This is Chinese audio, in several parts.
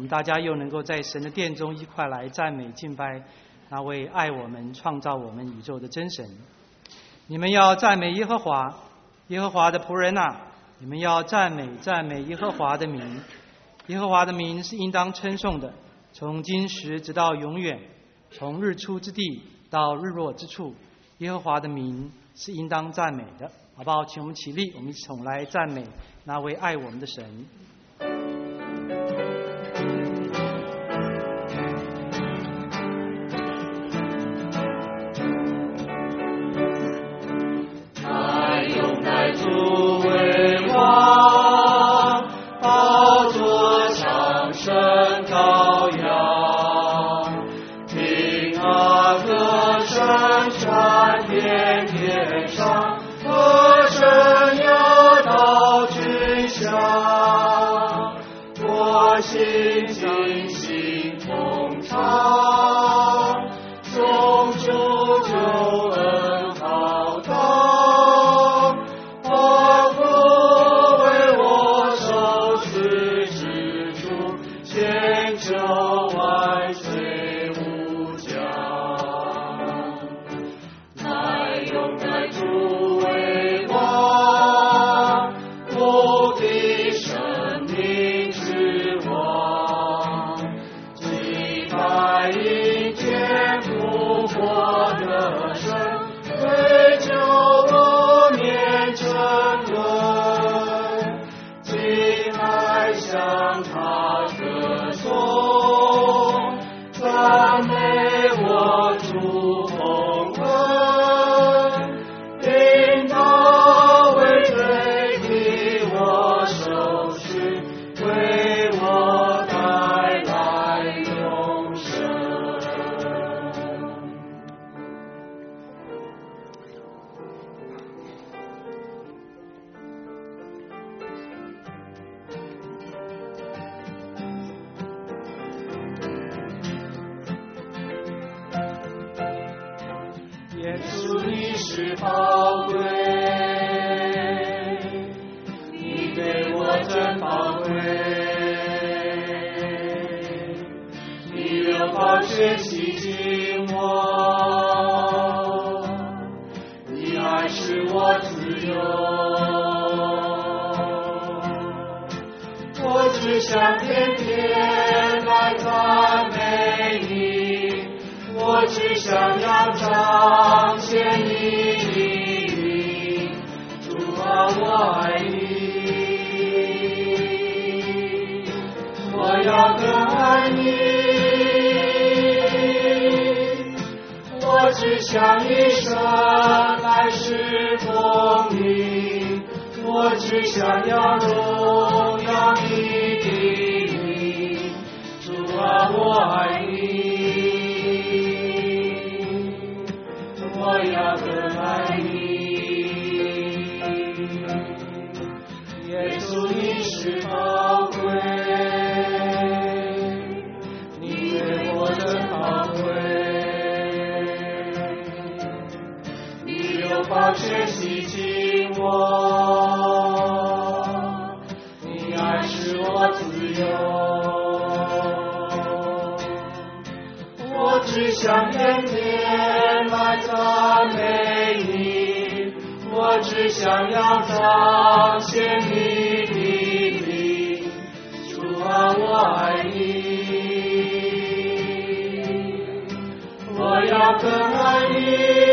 大家又能够在神的殿中一块来赞美敬拜那位爱我们、创造我们宇宙的真神。你们要赞美耶和华，耶和华的仆人啊，你们要赞美耶和华的名。耶和华的名是应当称颂的，从今时直到永远，从日出之地到日落之处，耶和华的名是应当赞美的。好不好？请我们起立，我们一起同来赞美那位爱我们的神。 他拥戴主为王，宝座上升羔羊，听他歌声传遍天上，歌声要到君下，我心尽心同唱，颂主救恩浩荡，仿佛为我受死之主，千秋万岁无疆。来拥戴主为王，无敌生命之王，击败阴间复活的神，为救我免沉沦，今来向他歌颂，赞美我主洪恩，因他为罪替我受死，为我带来永生。耶稣你是宝贵，你对我真宝贵，你流宝血洗净我，你爱使我自由，我只想天天来赞美你，我只想要彰显你的名，主啊，我爱你，我要更爱你，我只想一生来侍奉你，我只想要荣耀你的名，主啊，我爱你，我要更爱你。耶稣你是宝贵，你对我真宝贵，你流宝血洗净我，你爱使我自由，我只想天天来赞美你，我只想要彰显你的名，主啊，我爱你，我要更爱你，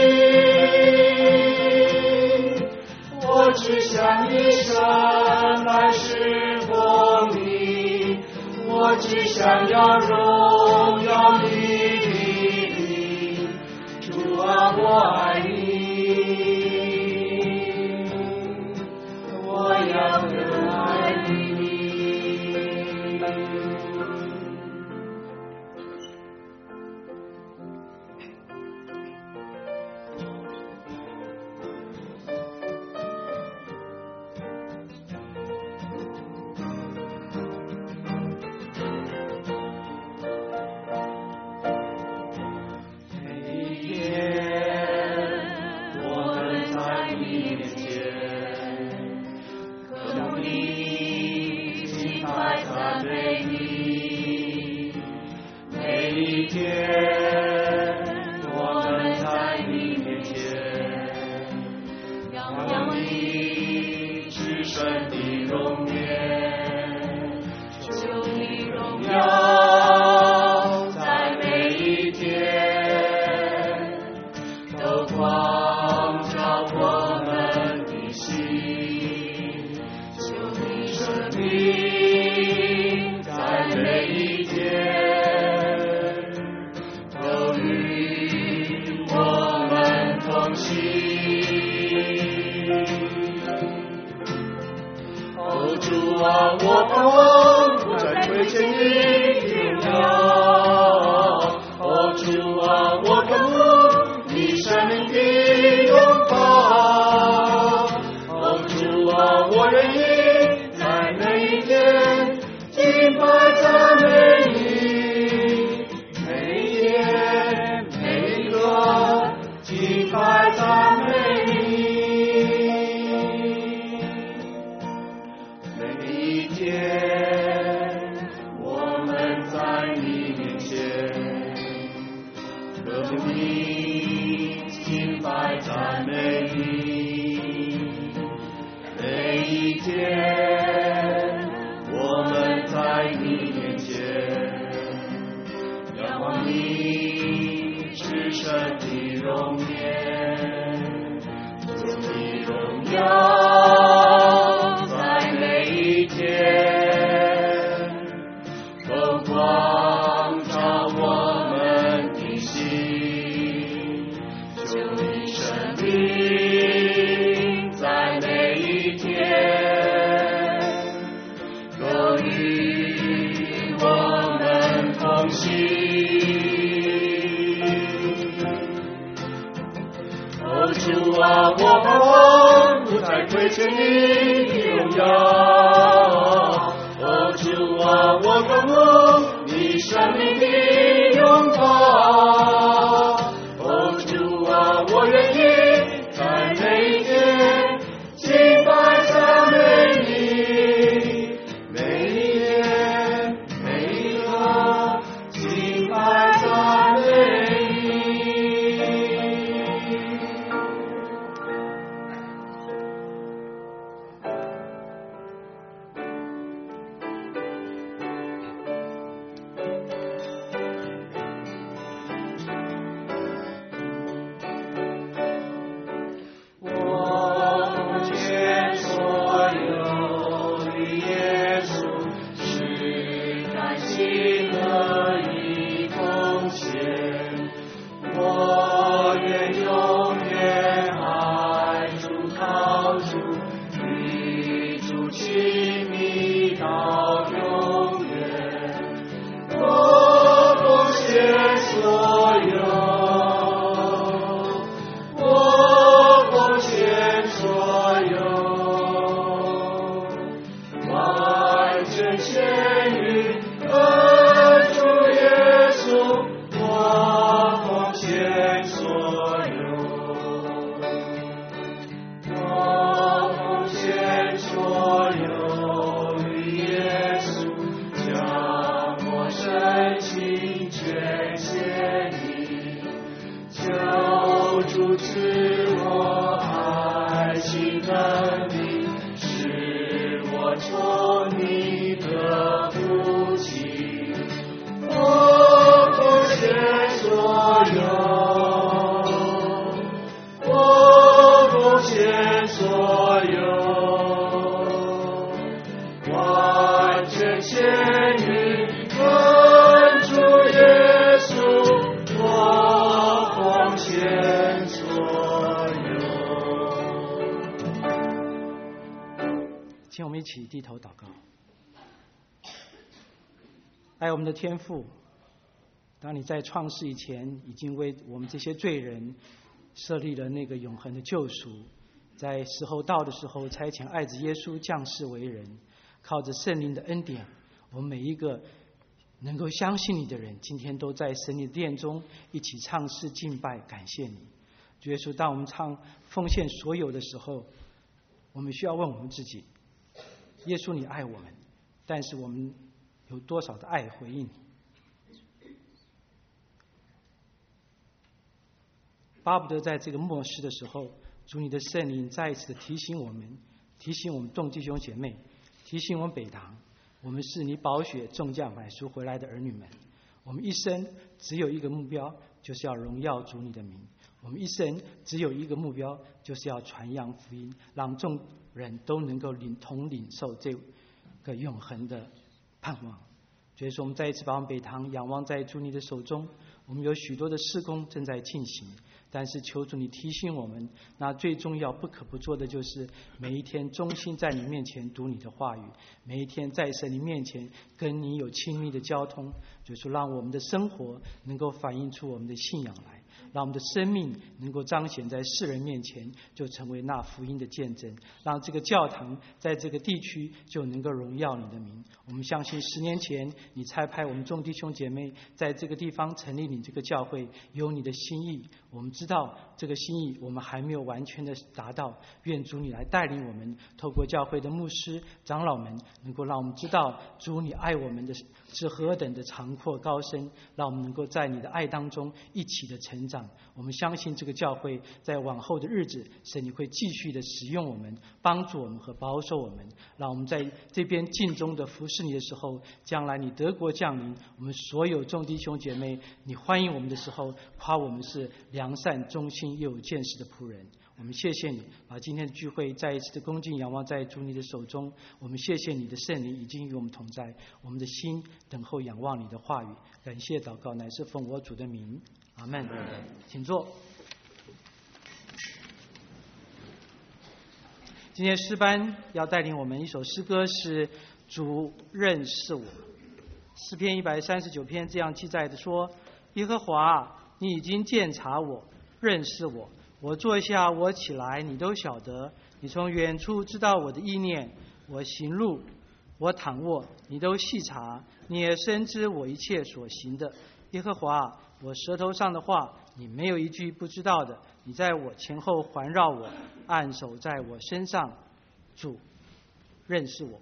我只想一生来侍奉你，我只想要荣耀你的名，主啊，我爱你，我要更爱你。每夜永远，主你荣耀在每一天，都光照我们的心，求你生命在每一天，都与我们同行。主啊，我盼望不再亏欠你的荣耀。哦，主啊，我渴慕你生命的拥抱。哦，主啊，我愿意在每一天敬拜赞美你，每一天每一刻敬拜赞美你。 请我们一起低头祷告。爱我们的天父，当你在创世以前已经为我们这些罪人设立了那个永恒的救赎，在时候到的时候差遣爱子耶稣降世为人，靠着圣灵的恩典，我们每一个能够相信你的人，今天都在神你的殿中一起唱诗敬拜感谢你。主耶稣，当我们唱奉献所有的时候，我们需要问我们自己，耶稣你爱我们，但是我们有多少的爱回应你？巴不得在这个末世的时候，主你的圣灵再一次的提醒我们众弟兄姐妹，提醒我们北堂，我们是你宝血重价买赎回来的儿女们，我们一生只有一个目标，就是要荣耀主你的名。我们一生只有一个目标，就是要传扬福音，让众人都能够同领受这个永恒的盼望。所以说，我们再一次把我们北堂仰望在主你的手中，我们有许多的事工正在进行，但是求主你提醒我们，那最重要不可不做的就是每一天忠心在你面前读你的话语，每一天在神你面前跟你有亲密的交通，就是让我们的生活能够反映出我们的信仰来，让我们的生命能够彰显在世人面前，就成为那福音的见证，让这个教堂在这个地区就能够荣耀你的名。我们相信10年前你差派我们众弟兄姐妹在这个地方成立你这个教会，有你的心意，我们知道这个心意我们还没有完全的达到，愿主你来带领我们，透过教会的牧师长老们，能够让我们知道主你爱我们的是何等的长阔高深，让我们能够在你的爱当中一起的成成长。我们相信这个教会在往后的日子，神你会继续的使用我们，帮助我们和保守我们，让我们在这边尽忠的服侍你的时候，将来你德国降临，我们所有众弟兄姐妹，你欢迎我们的时候，夸我们是良善、忠心又有见识的仆人。我们谢谢你，把今天的聚会再一次的恭敬仰望在主你的手中。我们谢谢你的圣灵已经与我们同在，我们的心等候仰望你的话语。感谢祷告乃是奉我主的名，阿们。请坐。今天诗班要带领我们一首诗歌是主认识我。诗篇139篇这样记载的说：耶和华，你已经鉴察我，认识我。我坐下，我起来，你都晓得。你从远处知道我的意念，我行路，我躺卧，你都细察。你也深知我一切所行的。耶和华，我舌头上的话，你没有一句不知道的。你在我前后环绕我，按手在我身上。主认识我。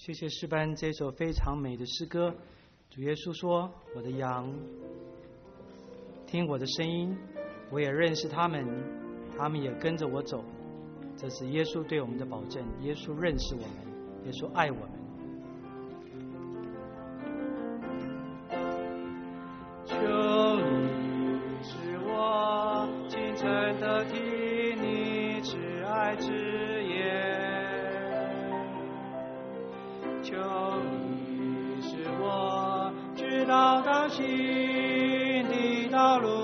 谢谢诗班这首非常美的诗歌。主耶稣说：“我的羊听我的声音，我也认识他们，他们也跟着我走。”这是耶稣对我们的保证。耶稣认识我们，耶稣爱我们。求你使我清晨的听你慈爱之言，求你使我知道当行的道路，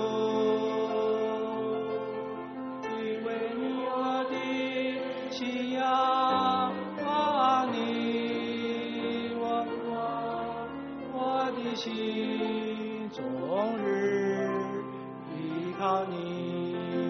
因为你我的信仰望你，我的心终日依靠你。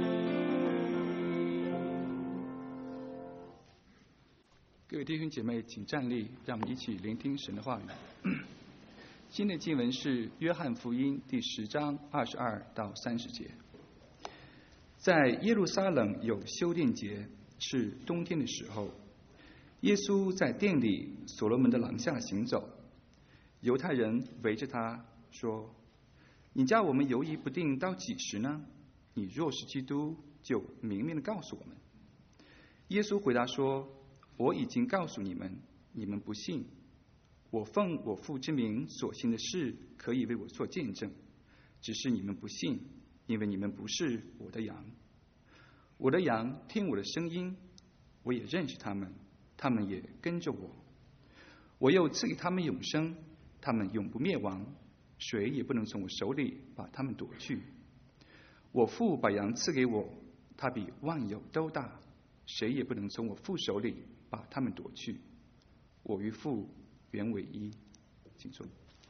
各位弟兄姐妹，请站立，让我们一起聆听神的话语。今天的经文是约翰福音第10章22到30节。在耶路撒冷有修殿节，是冬天的时候，耶稣在殿里所罗门的廊下行走，犹太人围着他说：“你叫我们犹疑不定到几时呢？你若是基督，就明明的告诉我们。”耶稣回答说：“我已经告诉你们，你们不信。我奉我父之名所行的事，可以为我做见证，只是你们不信，因为你们不是我的羊。我的羊听我的声音，我也认识他们，他们也跟着我。我又赐给他们永生，他们永不灭亡，谁也不能从我手里把他们夺去。我父把羊赐给我，他比万有都大，谁也不能从我父手里把他们夺去。我与父原为一。”请坐。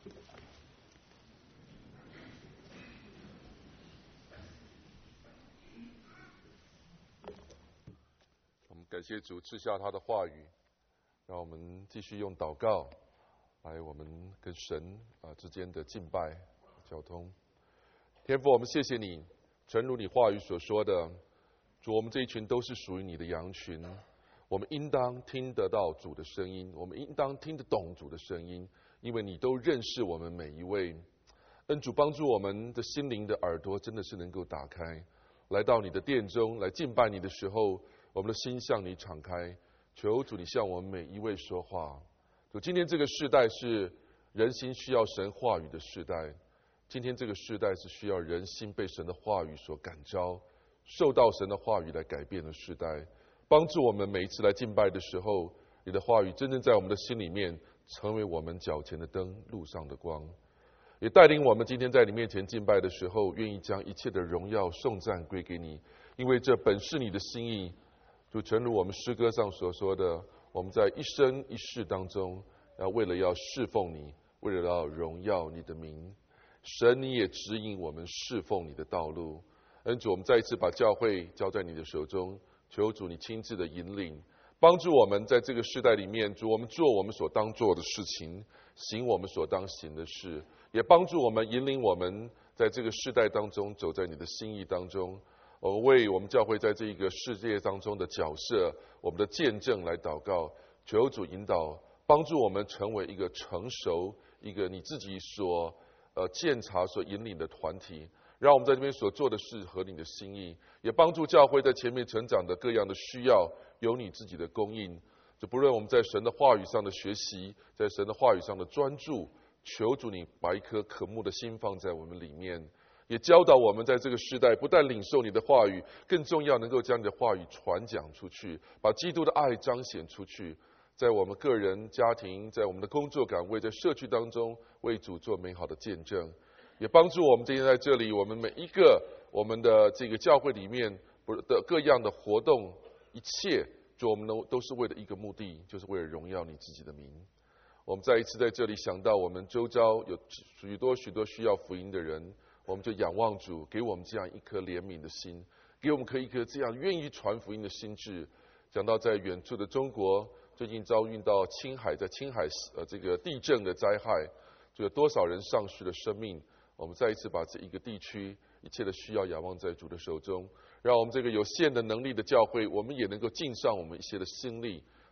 我们感谢主赐下他的话语，让我们继续用祷告来我们跟神之间的敬拜交通。天父，我们谢谢你，诚如你话语所说的，主，我们这一群都是属于你的羊群，我们应当听得到主的声音，我们应当听得懂主的声音，因为你都认识我们每一位。恩主，帮助我们的心灵的耳朵真的是能够打开，来到你的殿中来敬拜你的时候，我们的心向你敞开，求主你向我们每一位说话。主，今天这个世代是人心需要神话语的世代，今天这个世代是需要人心被神的话语所感召，受到神的话语来改变的世代。帮助我们每一次来敬拜的时候，你的话语真正在我们的心里面成为我们脚前的灯，路上的光，也带领我们今天在你面前敬拜的时候，愿意将一切的荣耀颂赞归给你，因为这本是你的心意。就诚如我们诗歌上所说的，我们在一生一世当中，为了要侍奉你，为了要荣耀你的名，神你也指引我们侍奉你的道路。恩主，我们再一次把教会交在你的手中，求主你亲自的引领，帮助我们在这个世代里面，主，我们做我们所当做的事情，行我们所当行的事，也帮助我们引领我们在这个世代当中走在你的心意当中。我们为我们教会在这一个世界当中的角色，我们的见证来祷告，求主引导，帮助我们成为一个成熟，一个你自己所鉴察所引领的团体，让我们在这边所做的事合你的心意，也帮助教会在前面成长的各样的需要有你自己的供应。就不论我们在神的话语上的学习，在神的话语上的专注，求主你把一颗渴慕的心放在我们里面，也教导我们在这个时代不但领受你的话语，更重要能够将你的话语传讲出去，把基督的爱彰显出去，在我们个人家庭，在我们的工作岗位，在社区当中为主做美好的见证，也帮助我们今天在这里，我们每一个我们的这个教会里面的各样的活动，一切就我们都是为了一个目的，就是为了荣耀你自己的名。我们再一次在这里想到我们周遭有许多需要福音的人，我们就仰望主给我们这样一颗怜悯的心，给我们一颗这样愿意传福音的心智。讲到在远处的中国，最近遭遇到在青海这个地震的灾害，就有多少人丧失了生命。我们再一次把这一个地区一切的需要仰望在主的手中，让我们这个有限的能力的教会，我们也能够尽上我们一些的心力，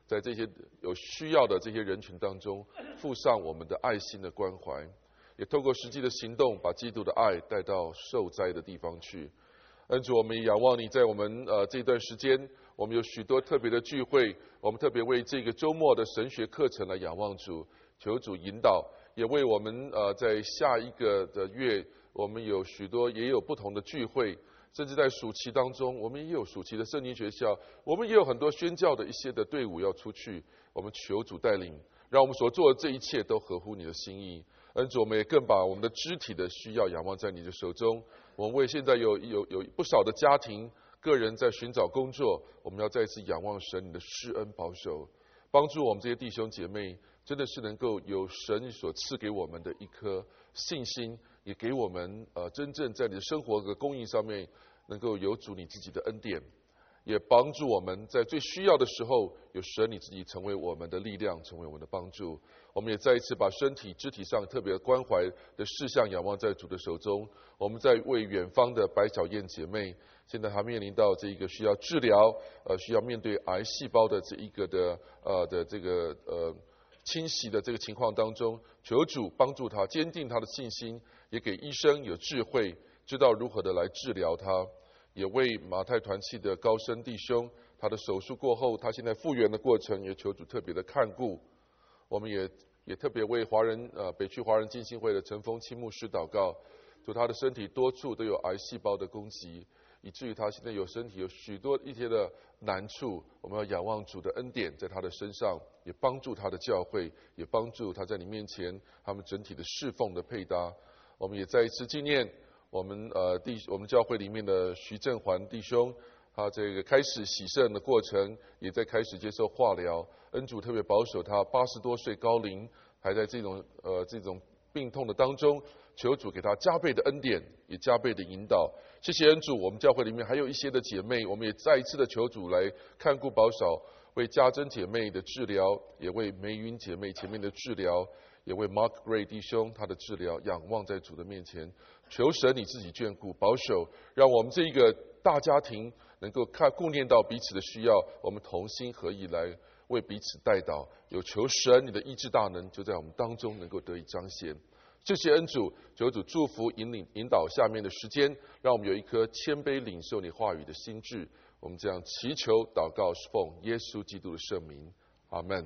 在这些有需要的这些人群当中，附上我们的爱心的关怀，也透过实际的行动，把基督的爱带到受灾的地方去。恩主，我们也仰望你，在我们这段时间，我们有许多特别的聚会，我们特别为这个周末的神学课程来仰望主，求主引导，也为我们在下一个的月，我们有许多也有不同的聚会，甚至在暑期当中，我们也有暑期的圣经学校，我们也有很多宣教的一些的队伍要出去，我们求主带领，让我们所做的这一切都合乎你的心意。恩主，我们也更把我们的肢体的需要仰望在你的手中。我们为现在有不少的家庭、个人在寻找工作，我们要再次仰望神你的施恩保守，帮助我们这些弟兄姐妹，真的是能够有神所赐给我们的一颗信心，也给我们真正在你的生活和供应上面，能够有主你自己的恩典，也帮助我们在最需要的时候，有神你自己成为我们的力量，成为我们的帮助。我们也再一次把身体肢体上特别关怀的事项仰望在主的手中。我们在为远方的白小燕姐妹，现在还面临到这一个需要治疗，需要面对癌细胞的这一个的这个侵袭的这个情况当中，求主帮助她坚定她的信心，也给医生有智慧，知道如何的来治疗她。也为马太团契的高升弟兄，他的手术过后，他现在复原的过程，也求主特别的看顾。我们也特别为北区华人浸信会的陈峰清牧师祷告，就他的身体多处都有癌细胞的攻击，以至于他现在身体有许多一些的难处。我们要仰望主的恩典在他的身上，也帮助他的教会，也帮助他在你面前他们整体的侍奉的配搭。我们也再一次纪念我们教会里面的徐正环弟兄，他这个开始洗肾的过程，也在开始接受化疗。恩主特别保守他，80多岁高龄，还在这种病痛的当中，求主给他加倍的恩典，也加倍的引导。谢谢恩主，我们教会里面还有一些的姐妹，我们也再一次的求主来看顾保守，为家珍姐妹的治疗，也为梅云姐妹前面的治疗，也为 Mark Gray 弟兄他的治疗，仰望在主的面前，求神你自己眷顾保守，让我们这一个大家庭能够顾念到彼此的需要，我们同心合意来为彼此代祷，有求神你的医治大能就在我们当中能够得以彰显。谢谢恩主，求主祝福引导下面的时间，让我们有一颗谦卑领受你话语的心智。我们这样祈求祷告，是奉耶稣基督的圣名，阿们。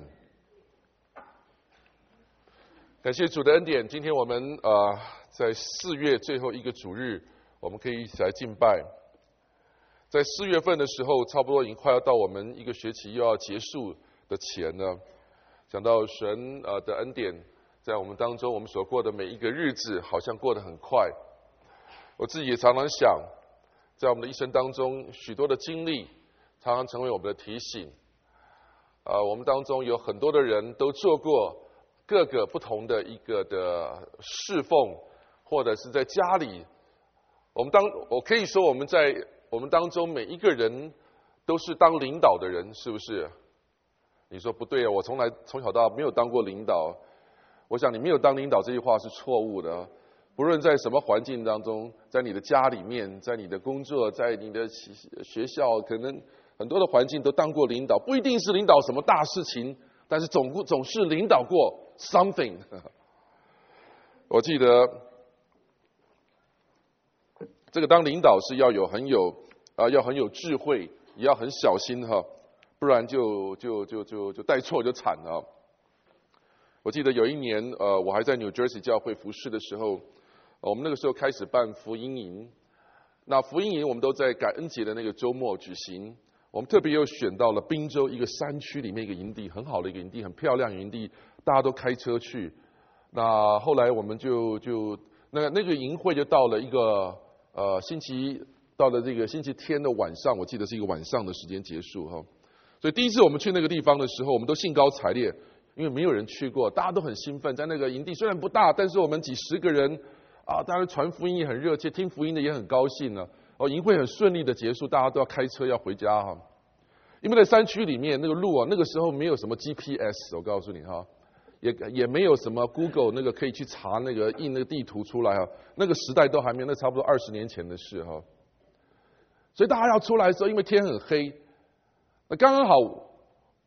感谢主的恩典，今天我们在4月最后一个主日，我们可以一起来敬拜。在4月份的时候，差不多已经快要到我们一个学期又要结束的前呢，讲到神的恩典在我们当中，我们所过的每一个日子好像过得很快。我自己也常常想，在我们的一生当中，许多的经历常常成为我们的提醒。我们当中有很多的人都做过各个不同的一个的侍奉，或者是在家里。我可以说我们当中每一个人都是当领导的人，是不是？你说不对啊，我从小到大没有当过领导。我想你没有当领导这句话是错误的。不论在什么环境当中，在你的家里面，在你的工作，在你的学校，可能很多的环境都当过领导，不一定是领导什么大事情，但是总是领导过 something。 我记得这个当领导是要很有智慧，也要很小心哈，不然就带错就惨了。我记得有一年我还在 New Jersey 教会服侍的时候，我们那个时候开始办福音营。那福音营我们都在感恩节的那个周末举行。我们特别又选到了宾州一个山区里面一个营地，很好的一个营地，很漂亮的营地，大家都开车去。那后来我们那个营会就到了一个到了这个星期天的晚上，我记得是一个晚上的时间结束哈。所以第一次我们去那个地方的时候，我们都兴高采烈，因为没有人去过，大家都很兴奋。在那个营地虽然不大，但是我们几十个人当然传福音也很热切，听福音的也很高兴呢。营会很顺利的结束，大家都要开车要回家哈。因为在山区里面那个路那个时候没有什么 GPS， 我告诉你哈，也没有什么 Google 那个可以去查那个印那个地图出来哈，那个时代都还没有，那差不多20年前的事哈。所以大家要出来的时候，因为天很黑，那刚刚好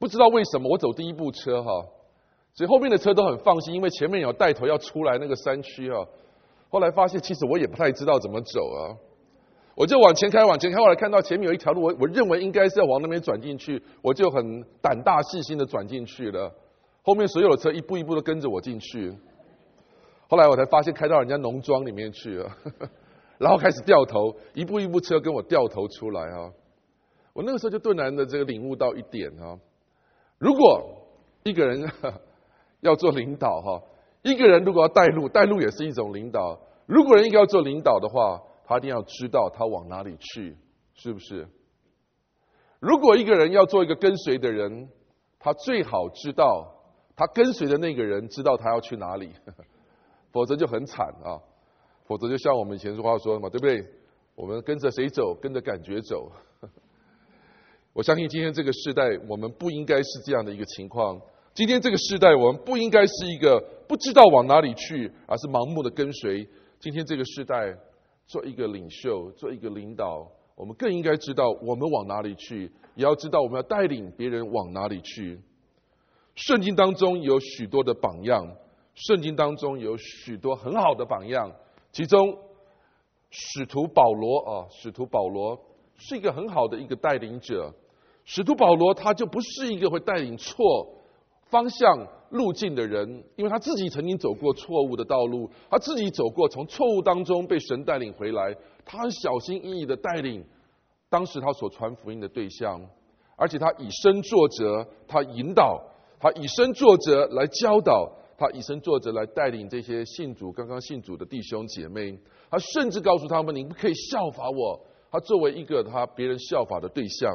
不知道为什么我走第一部车哈，所以后面的车都很放心，因为前面有带头要出来那个山区啊。后来发现其实我也不太知道怎么走啊，我就往前开，后来看到前面有一条路，我认为应该是要往那边转进去，我就很胆大细心的转进去了。后面所有的车一步一步的跟着我进去，后来我才发现开到人家农庄里面去了，然后开始掉头，一步一步车跟我掉头出来啊。我那个时候就顿然的这个领悟到一点啊，如果一个人要做领导哈，一个人如果要带路，带路也是一种领导。如果人应该要做领导的话，他一定要知道他往哪里去，是不是？如果一个人要做一个跟随的人，他最好知道他跟随的那个人知道他要去哪里，否则就很惨啊。否则就像我们以前说话说的嘛，对不对？我们跟着谁走？跟着感觉走。我相信今天这个世代，我们不应该是这样的一个情况。今天这个世代，我们不应该是一个不知道往哪里去，而是盲目的跟随。今天这个世代，做一个领袖，做一个领导，我们更应该知道我们往哪里去，也要知道我们要带领别人往哪里去。圣经当中有许多的榜样，圣经当中有许多很好的榜样，其中使徒保罗是一个很好的一个带领者。使徒保罗他就不是一个会带领错方向路径的人，因为他自己曾经走过错误的道路，他自己走过从错误当中被神带领回来，他很小心翼翼的带领当时他所传福音的对象，而且他以身作则，他引导，他以身作则来教导，他以身作则来带领这些刚刚信主的弟兄姐妹，他甚至告诉他们，你们可以效法我，他作为一个别人效法的对象。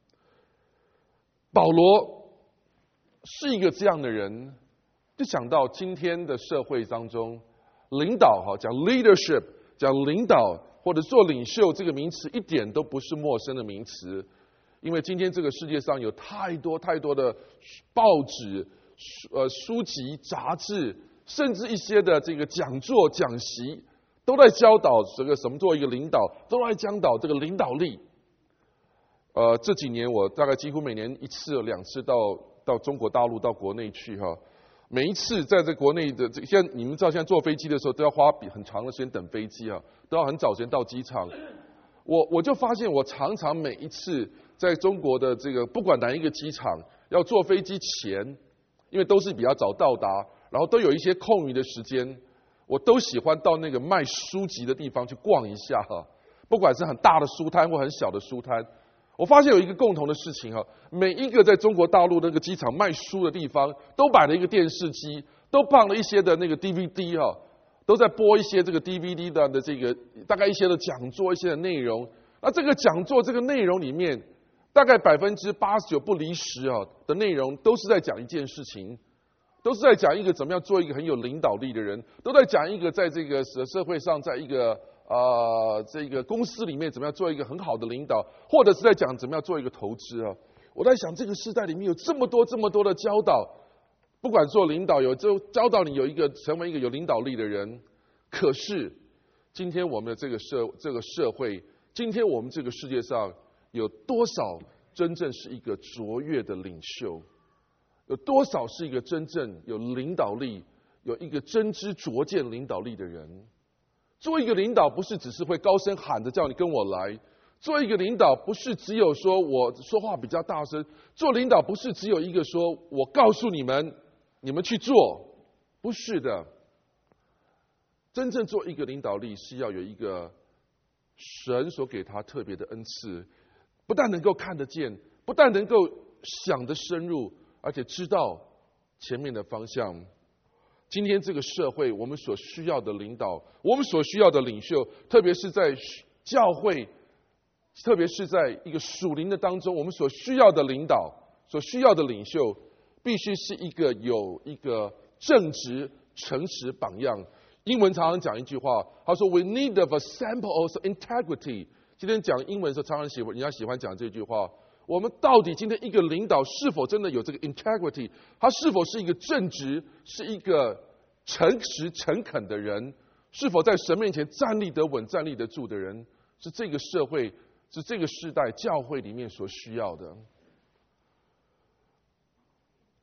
保罗是一个这样的人，就想到今天的社会当中，领导讲 leadership， 讲领导或者做领袖这个名词一点都不是陌生的名词，因为今天这个世界上有太多的报纸、书籍、杂志，甚至一些的这个讲座、讲习，都在教导这个什么做一个领导，都在教导这个领导力。这几年我大概几乎每年1次2次到中国大陆到国内去哈，每一次在这国内的现在你们知道，现在坐飞机的时候都要花很长的时间等飞机啊，都要很早时间到机场。我就发现我常常每一次在中国的这个不管哪一个机场要坐飞机前，因为都是比较早到达，然后都有一些空余的时间，我都喜欢到那个卖书籍的地方去逛一下哈，不管是很大的书摊或很小的书摊。我发现有一个共同的事情哈，每一个在中国大陆那个机场卖书的地方，都摆了一个电视机，都放了一些的那个 DVD 哈，都在播一些这个 DVD 的这个大概一些的讲座、一些的内容。那这个讲座这个内容里面，大概89%不离十的内容都是在讲一件事情，都是在讲一个怎么样做一个很有领导力的人，都在讲一个在这个社会上，在一个这个公司里面怎么样做一个很好的领导，或者是在讲怎么样做一个投资啊。我在想，这个时代里面有这么多的教导，不管做领导就教导你成为一个有领导力的人。可是今天我们的这个社会，今天我们这个世界上有多少真正是一个卓越的领袖？有多少是一个真正有领导力、有一个真知灼见领导力的人？做一个领导不是只是会高声喊着叫你跟我来，做一个领导不是只有说我说话比较大声，做领导不是只有一个说我告诉你们，你们去做，不是的。真正做一个领导力是要有一个神所给他特别的恩赐，不但能够看得见，不但能够想得深入，而且知道前面的方向。今天这个社会，我们所需要的领导，我们所需要的领袖，特别是在教会，特别是在一个属灵的当中，我们所需要的领导，所需要的领袖，必须是有一个正直、诚实榜样。英文常常讲一句话，他说 "We need of a sample of integrity"。今天讲英文的时候，常常人家喜欢讲这句话。我们到底今天一个领导是否真的有这个 integrity？ 他是否是一个正直，是一个诚实诚恳的人？是否在神面前站立得稳、站立得住的人？是这个社会、是这个世代教会里面所需要的。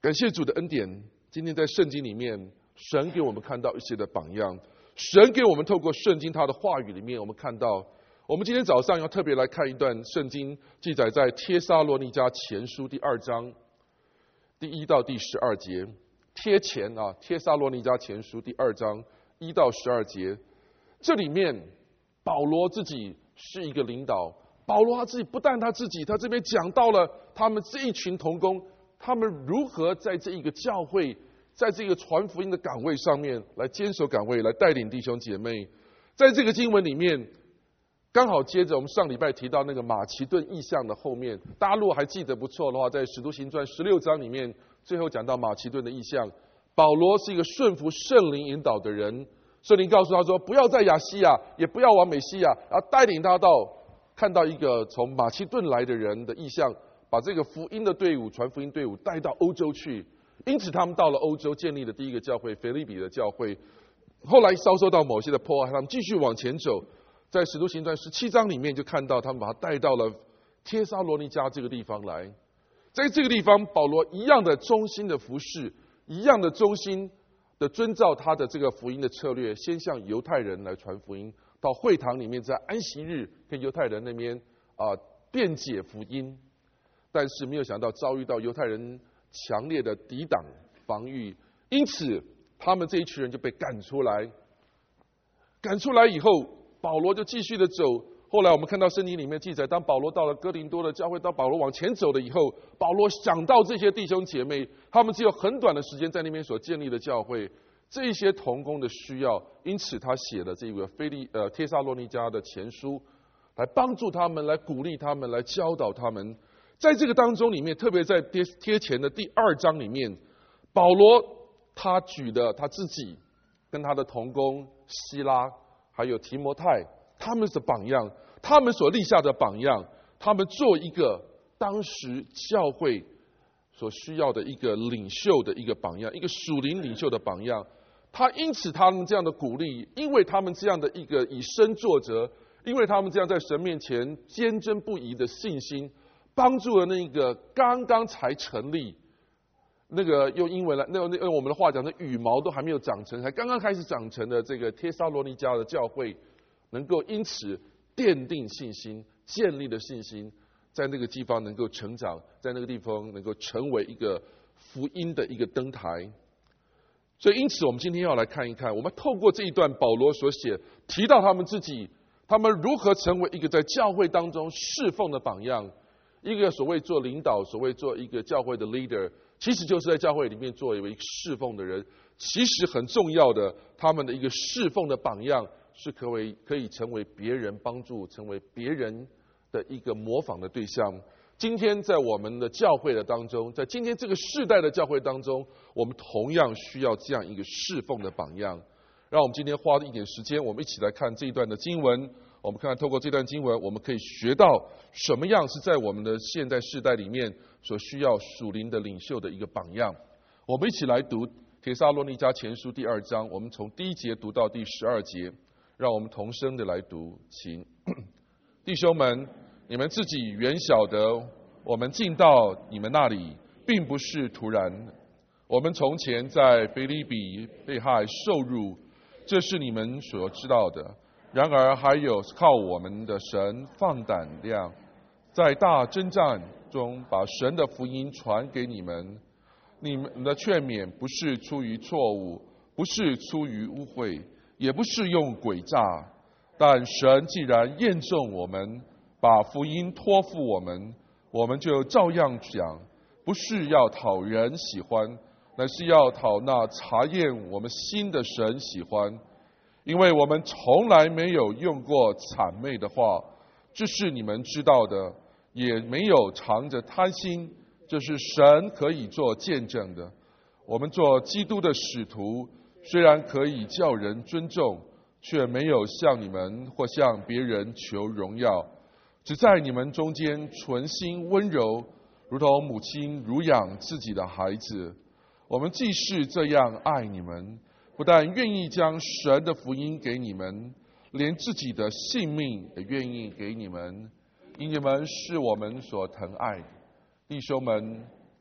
感谢主的恩典，今天在圣经里面，神给我们看到一些的榜样，神给我们透过圣经他的话语里面，我们看到，我们今天早上要特别来看一段圣经，记载在帖撒罗尼迦前书第2章第1到第12节。帖撒罗尼迦前书第2章1到12节，这里面保罗自己是一个领导，保罗他自己不但他自己，他这边讲到了他们这一群同工，他们如何在这一个教会，在这个传福音的岗位上面来坚守岗位，来带领弟兄姐妹。在这个经文里面，刚好接着我们上礼拜提到那个马其顿异象的后面，大家如果还记得不错的话，在使徒行传16章里面，最后讲到马其顿的异象，保罗是一个顺服圣灵引导的人，圣灵告诉他说，不要在亚细亚，也不要往美西亚，然后带领他到看到一个从马其顿来的人的异象，把这个福音的队伍、传福音队伍带到欧洲去。因此他们到了欧洲，建立了第一个教会腓立比的教会。后来遭受到某些的迫害，他们继续往前走，在使徒行传17章里面就看到他们把他带到了帖撒罗尼迦这个地方来。在这个地方，保罗一样的忠心的服侍，一样的忠心的遵照他的这个福音的策略，先向犹太人来传福音，到会堂里面，在安息日跟犹太人那边辩解福音。但是没有想到遭遇到犹太人强烈的抵挡防御，因此他们这一群人就被赶出来。赶出来以后，保罗就继续的走。后来我们看到圣经里面记载，当保罗到了哥林多的教会，当保罗往前走了以后，保罗想到这些弟兄姐妹，他们只有很短的时间在那边所建立的教会，这些同工的需要，因此他写了这个帖撒罗尼迦的前书，来帮助他们，来鼓励他们，来教导他们。在这个当中里面，特别在帖前的第2章里面，保罗他举的他自己跟他的同工希拉还有提摩太他们的榜样，他们所立下的榜样，他们做一个当时教会所需要的一个领袖的一个榜样，一个属灵领袖的榜样。因此他们这样的鼓励，因为他们这样的一个以身作则，因为他们这样在神面前坚贞不移的信心，帮助了那个刚刚才成立，那个用英文来，用我们的话讲，的羽毛都还没有长成，才刚刚开始长成的这个帖撒罗尼迦的教会，能够因此奠定信心，建立了信心，在那个地方能够成长，在那个地方能够成为一个福音的一个灯台。所以因此我们今天要来看一看，我们透过这一段保罗所写，提到他们自己，他们如何成为一个在教会当中侍奉的榜样。一个所谓做领导，所谓做一个教会的 leader， 其实就是在教会里面作为一个侍奉的人。其实很重要的，他们的一个侍奉的榜样是可以成为别人帮助，成为别人的一个模仿的对象。今天在我们的教会的当中，在今天这个世代的教会当中，我们同样需要这样一个侍奉的榜样。让我们今天花一点时间，我们一起来看这一段的经文。我们看透过这段经文，我们可以学到什么样是在我们的现代世代里面所需要属灵的领袖的一个榜样。我们一起来读帖撒罗尼迦前书第2章，我们从第1节读到第12节，让我们同声的来读，请。弟兄们，你们自己原晓得，我们进到你们那里并不是突然。我们从前在腓立比被害受辱，这是你们所知道的。然而还有靠我们的神放胆量，在大征战中把神的福音传给你们。你们的劝勉不是出于错误，不是出于污秽，也不是用诡诈。但神既然验证我们，把福音托付我们，我们就照样讲，不是要讨人喜欢，乃是要讨那查验我们心的神喜欢。因为我们从来没有用过谄媚的话，这是你们知道的，也没有藏着贪心，这是神可以做见证的。我们做基督的使徒，虽然可以叫人尊重，却没有向你们或向别人求荣耀，只在你们中间存心温柔，如同母亲乳养自己的孩子。我们既是这样爱你们，不但愿意将神的福音给你们，连自己的性命也愿意给你们，因你们是我们所疼爱的。弟兄们，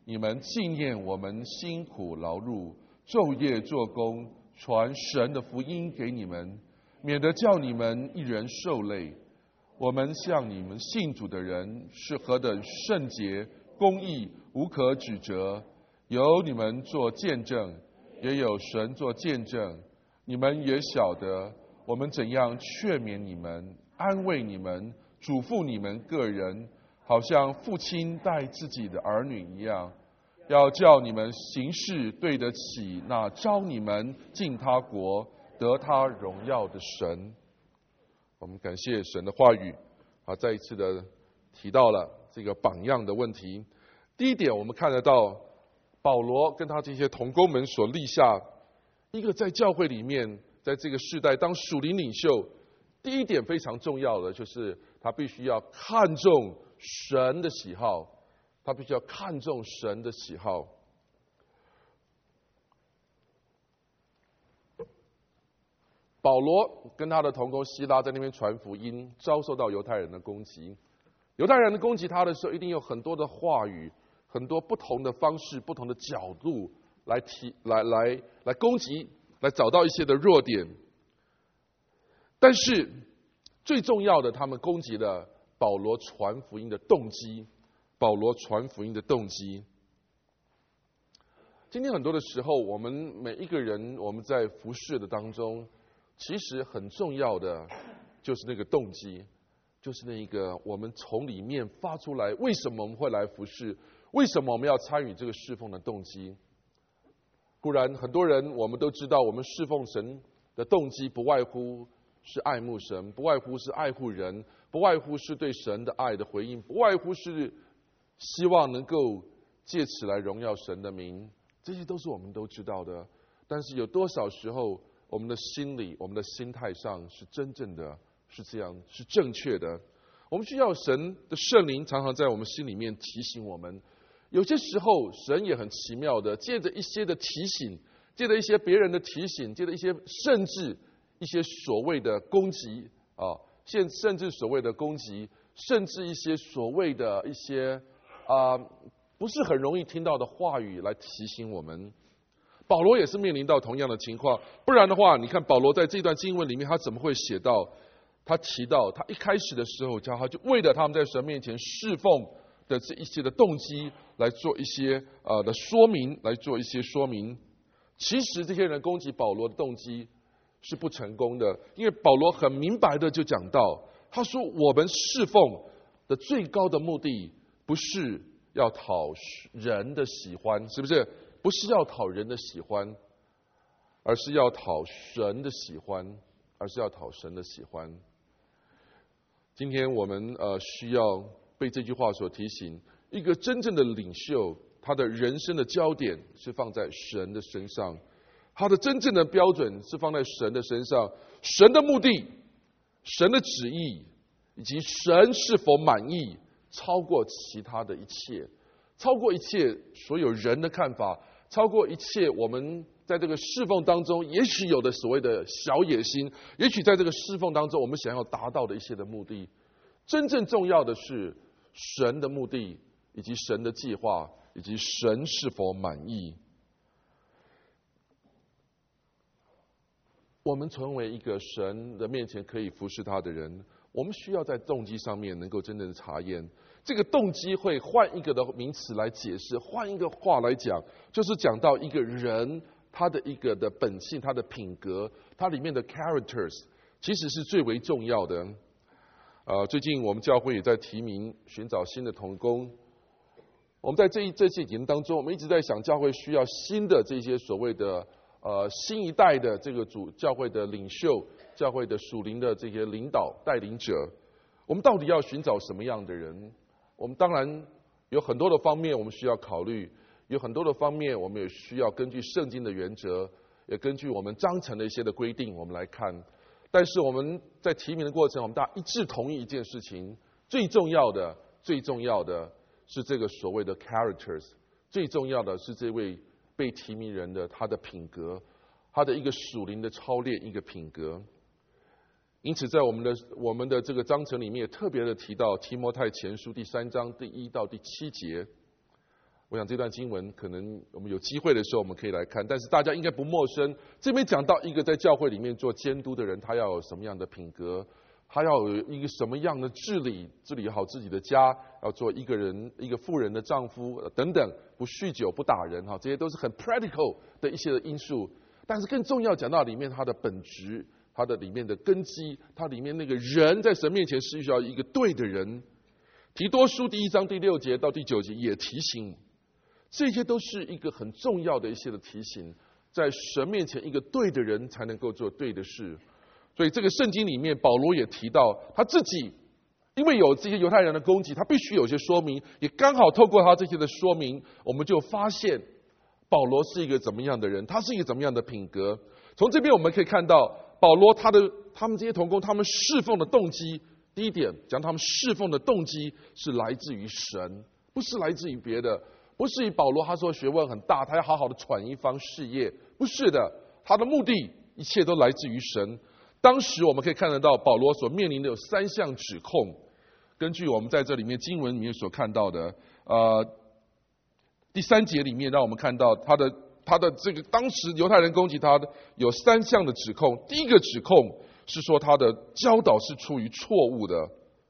你们纪念我们辛苦劳碌，昼夜做工，传神的福音给你们，免得叫你们一人受累。我们向你们信主的人是何等圣洁、公义，无可指责。有你们做见证，也有神做见证。你们也晓得我们怎样劝勉你们、安慰你们、嘱咐你们个人，好像父亲待自己的儿女一样，要叫你们行事对得起那召你们进他国、得他荣耀的神。我们感谢神的话语再一次的提到了这个榜样的问题。第一点，我们看得到保罗跟他这些同工们所立下一个在教会里面，在这个世代当属灵领袖，第一点非常重要的就是他必须要看重神的喜好，他必须要看重神的喜好。保罗跟他的同工希拉在那边传福音，遭受到犹太人的攻击。犹太人的攻击他的时候，一定有很多的话语，很多不同的方式、不同的角度来攻击，来找到一些的弱点。但是最重要的，他们攻击了保罗传福音的动机。保罗传福音的动机。今天很多的时候，我们每一个人，我们在服事的当中，其实很重要的就是那个动机，就是那一个我们从里面发出来，为什么我们会来服事，为什么我们要参与这个侍奉的动机。固然很多人我们都知道，我们侍奉神的动机不外乎是爱慕神，不外乎是爱护人，不外乎是对神的爱的回应，不外乎是希望能够借此来荣耀神的名，这些都是我们都知道的。但是有多少时候我们的心理、我们的心态上是真正的是这样，是正确的？我们需要神的圣灵常常在我们心里面提醒我们。有些时候神也很奇妙的借着一些的提醒，借着一些别人的提醒，借着一些甚至一些所谓的攻击甚至所谓的攻击，甚至一些所谓的一些不是很容易听到的话语来提醒我们。保罗也是面临到同样的情况，不然的话，你看保罗在这段经文里面，他怎么会写到？他提到他一开始的时候，他就为了他们在神面前侍奉的这一些的动机来做一些的说明，来做一些说明。其实这些人攻击保罗的动机是不成功的，因为保罗很明白的就讲到，他说我们侍奉的最高的目的不是要讨人的喜欢，是不是？不是要讨人的喜欢，而是要讨神的喜欢，而是要讨神的喜欢。今天我们需要被这句话所提醒，一个真正的领袖，他的人生的焦点是放在神的身上，他的真正的标准是放在神的身上，神的目的、神的旨意以及神是否满意，超过其他的一切，超过一切所有人的看法，超过一切我们在这个侍奉当中也许有的所谓的小野心，也许在这个侍奉当中我们想要达到的一些的目的。真正重要的是神的目的，以及神的计划，以及神是否满意。我们成为一个神的面前可以服侍他的人，我们需要在动机上面能够真正的查验。这个动机会换一个的名词来解释，换一个话来讲，就是讲到一个人他的一个的本性，他的品格，他里面的 characters 其实是最为重要的。最近我们教会也在提名寻找新的同工。我们在这几年当中，我们一直在想，教会需要新的这些所谓的新一代的这个教会的领袖，教会的属灵的这些领导带领者。我们到底要寻找什么样的人？我们当然有很多的方面我们需要考虑，有很多的方面我们也需要根据圣经的原则，也根据我们章程的一些的规定我们来看。但是我们在提名的过程，我们大家一致同意一件事情，最重要的是这个所谓的 characters， 最重要的是这位被提名人的他的品格，他的一个属灵的操练，一个品格。因此在我们的这个章程里面也特别的提到提摩太前书第3章第1到第7节。 我想这段经文可能我们有机会的时候我们可以来看，但是大家应该不陌生。这边讲到一个在教会里面做监督的人，他要有什么样的品格，他要有一个什么样的治理好自己的家，要做一个妇人的丈夫等等，不酗酒不打人这些都是很 practical 的一些的因素。但是更重要讲到里面它的本质，它的里面的根基，它里面那个人在神面前是需要一个对的人。提多书第1章第6节到第9节也提醒，这些都是一个很重要的一些的提醒，在神面前一个对的人才能够做对的事。所以这个圣经里面保罗也提到他自己，因为有这些犹太人的攻击，他必须有些说明，也刚好透过他这些的说明，我们就发现保罗是一个怎么样的人，他是一个怎么样的品格。从这边我们可以看到保罗他们这些同工，他们侍奉的动机，第一点讲他们侍奉的动机是来自于神，不是来自于别的，不是以保罗他说学问很大，他要好好的传一番事业，不是的，他的目的一切都来自于神。当时我们可以看得到保罗所面临的有3项指控，根据我们在这里面经文里面所看到的第3节里面让我们看到他的这个当时犹太人攻击他的有3项的指控。第一个指控是说他的教导是出于错误的，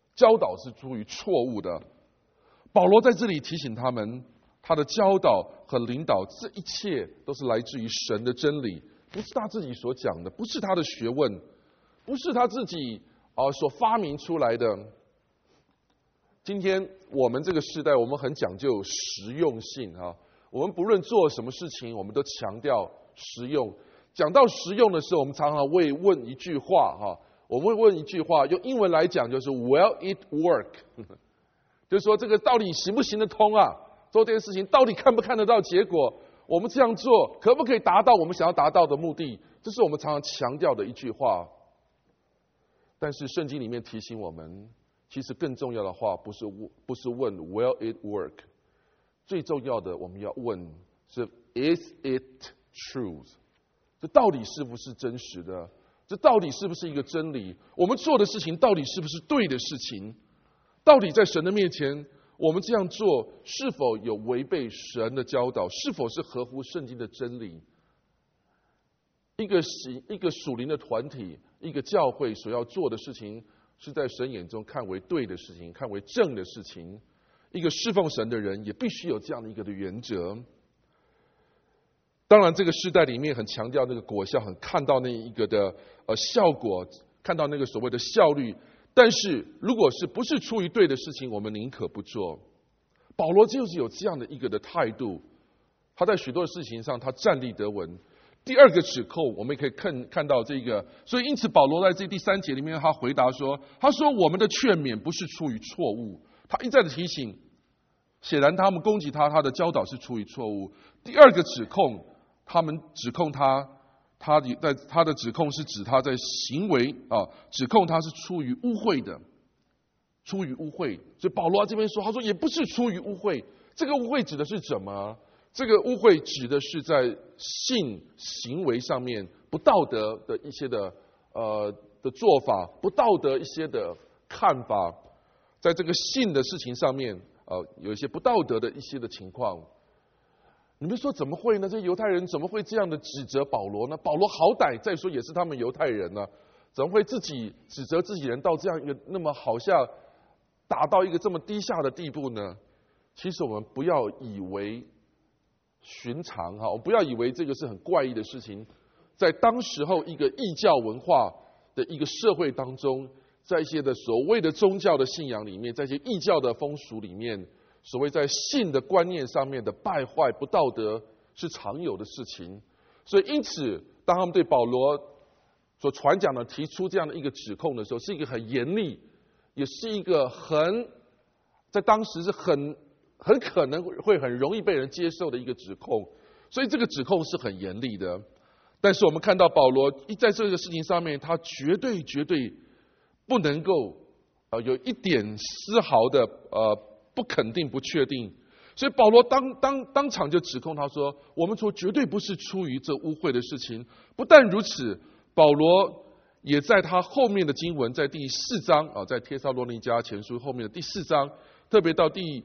保罗在这里提醒他们，他的教导和领导这一切都是来自于神的真理，不是他自己所讲的，不是他的学问，不是他自己所发明出来的。今天我们这个时代，我们很讲究实用性我们不论做什么事情，我们都强调实用。讲到实用的时候，我们常常会问一句话我们会问一句话，用英文来讲就是 Will it work？ 就是说这个到底行不行得通做这件事情到底看不看得到结果？我们这样做可不可以达到我们想要达到的目的？这是我们常常强调的一句话。但是圣经里面提醒我们，其实更重要的话不是问 Will it work？ 最重要的我们要问是 Is it truth？ 这到底是不是真实的？这到底是不是一个真理？我们做的事情到底是不是对的事情？到底在神的面前，我们这样做是否有违背神的教导？是否是合乎圣经的真理？一个属灵的团体，一个教会所要做的事情，是在神眼中看为对的事情，看为正的事情。一个侍奉神的人也必须有这样的一个的原则。当然这个时代里面很强调那个果效，很看到那一个的效果，看到那个所谓的效率，但是如果是不是出于对的事情，我们宁可不做。保罗就是有这样的一个的态度，他在许多的事情上他站立得稳。第二个指控我们可以看到这个，所以因此保罗在这第3节里面他回答说，他说我们的劝勉不是出于错误，他一再的提醒，显然他们攻击他的教导是出于错误。第二个指控，他们指控他的指控是指他在行为指控他是出于污秽的，出于污秽。所以保罗这边说，他说也不是出于污秽，这个污秽指的是什么？这个污秽指的是在性行为上面不道德的一些的做法，不道德一些的看法，在这个性的事情上面有一些不道德的一些的情况。你们说怎么会呢？这些犹太人怎么会这样的指责保罗呢？保罗好歹再说也是他们犹太人呢，怎么会自己指责自己人到这样一个那么好像达到一个这么低下的地步呢？其实我们不要以为寻常我不要以为这个是很怪异的事情。在当时候一个异教文化的一个社会当中，在一些的所谓的宗教的信仰里面，在一些异教的风俗里面，所谓在性的观念上面的败坏不道德是常有的事情。所以因此当他们对保罗所传讲的提出这样的一个指控的时候，是一个很严厉，也是一个在当时是很可能会很容易被人接受的一个指控。所以这个指控是很严厉的。但是我们看到保罗在这个事情上面，他绝对不能够有一点丝毫的不肯定不确定。所以保罗当场就指控他说，我们说绝对不是出于这污秽的事情。不但如此，保罗也在他后面的经文，在第4章在帖撒罗尼迦前书后面的第4章，特别到第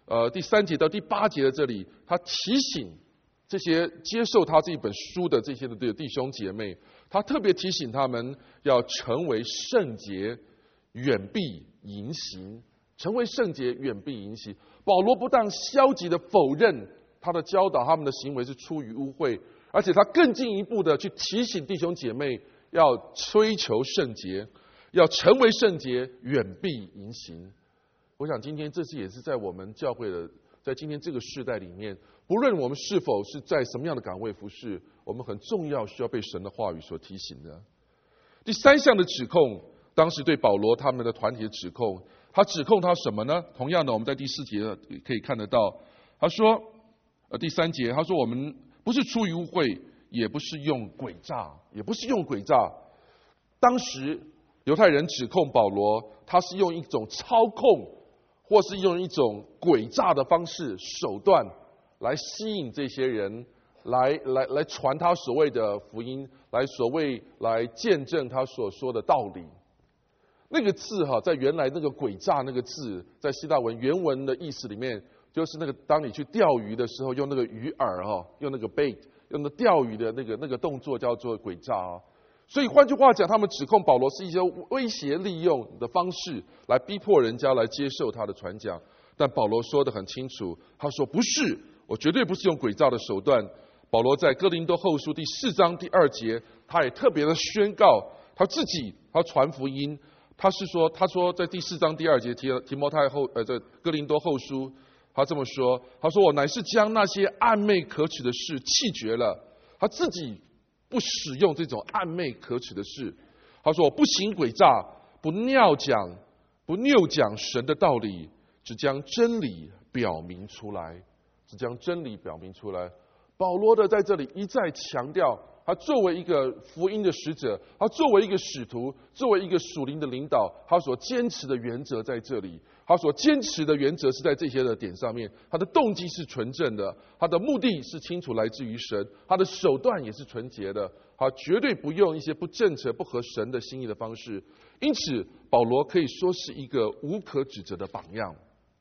第3节到第8节的这里，他提醒这些接受他这一本书的这些的弟兄姐妹，他特别提醒他们要成为圣洁，远避淫行。成为圣洁，远避淫行。保罗不但消极的否认他的教导，他们的行为是出于污秽，而且他更进一步的去提醒弟兄姐妹要追求圣洁，要成为圣洁，远避淫行。我想今天这也是在我们教会的，在今天这个世代里面，不论我们是否是在什么样的岗位服事，我们很重要需要被神的话语所提醒的。第3项的指控，当时对保罗他们的团体的指控，他指控他什么呢？同样的，我们在第4节可以看得到，他说，第3节他说，我们不是出于污秽，也不是用诡诈，当时犹太人指控保罗，他是用一种操控，或是用一种诡诈的方式手段来吸引这些人，来传他所谓的福音，来见证他所说的道理。那个字在原来那个诡诈那个字，在希腊文原文的意思里面，就是那个当你去钓鱼的时候，用那个鱼饵用那个 bait， 用那钓鱼的那个动作叫做诡诈所以换句话讲，他们指控保罗是一些威胁利用的方式来逼迫人家来接受他的传讲。但保罗说得很清楚，他说不是，我绝对不是用诡诈的手段。保罗在哥林多后书第4章第2节，他也特别的宣告他自己，他传福音。他说在第4章第2节提摩太在哥林多后书，他这么说，他说我乃是将那些暧昧可耻的事弃绝了。他自己不使用这种暧昧可耻的事。他说我不行诡诈，不谬讲神的道理，只将真理表明出来。保罗的在这里一再强调，他作为一个福音的使者，他作为一个使徒，作为一个属灵的领导，他所坚持的原则在这里。他所坚持的原则是在这些的点上面，他的动机是纯正的，他的目的是清楚来自于神，他的手段也是纯洁的，他绝对不用一些不正确、不合神的心意的方式。因此，保罗可以说是一个无可指责的榜样。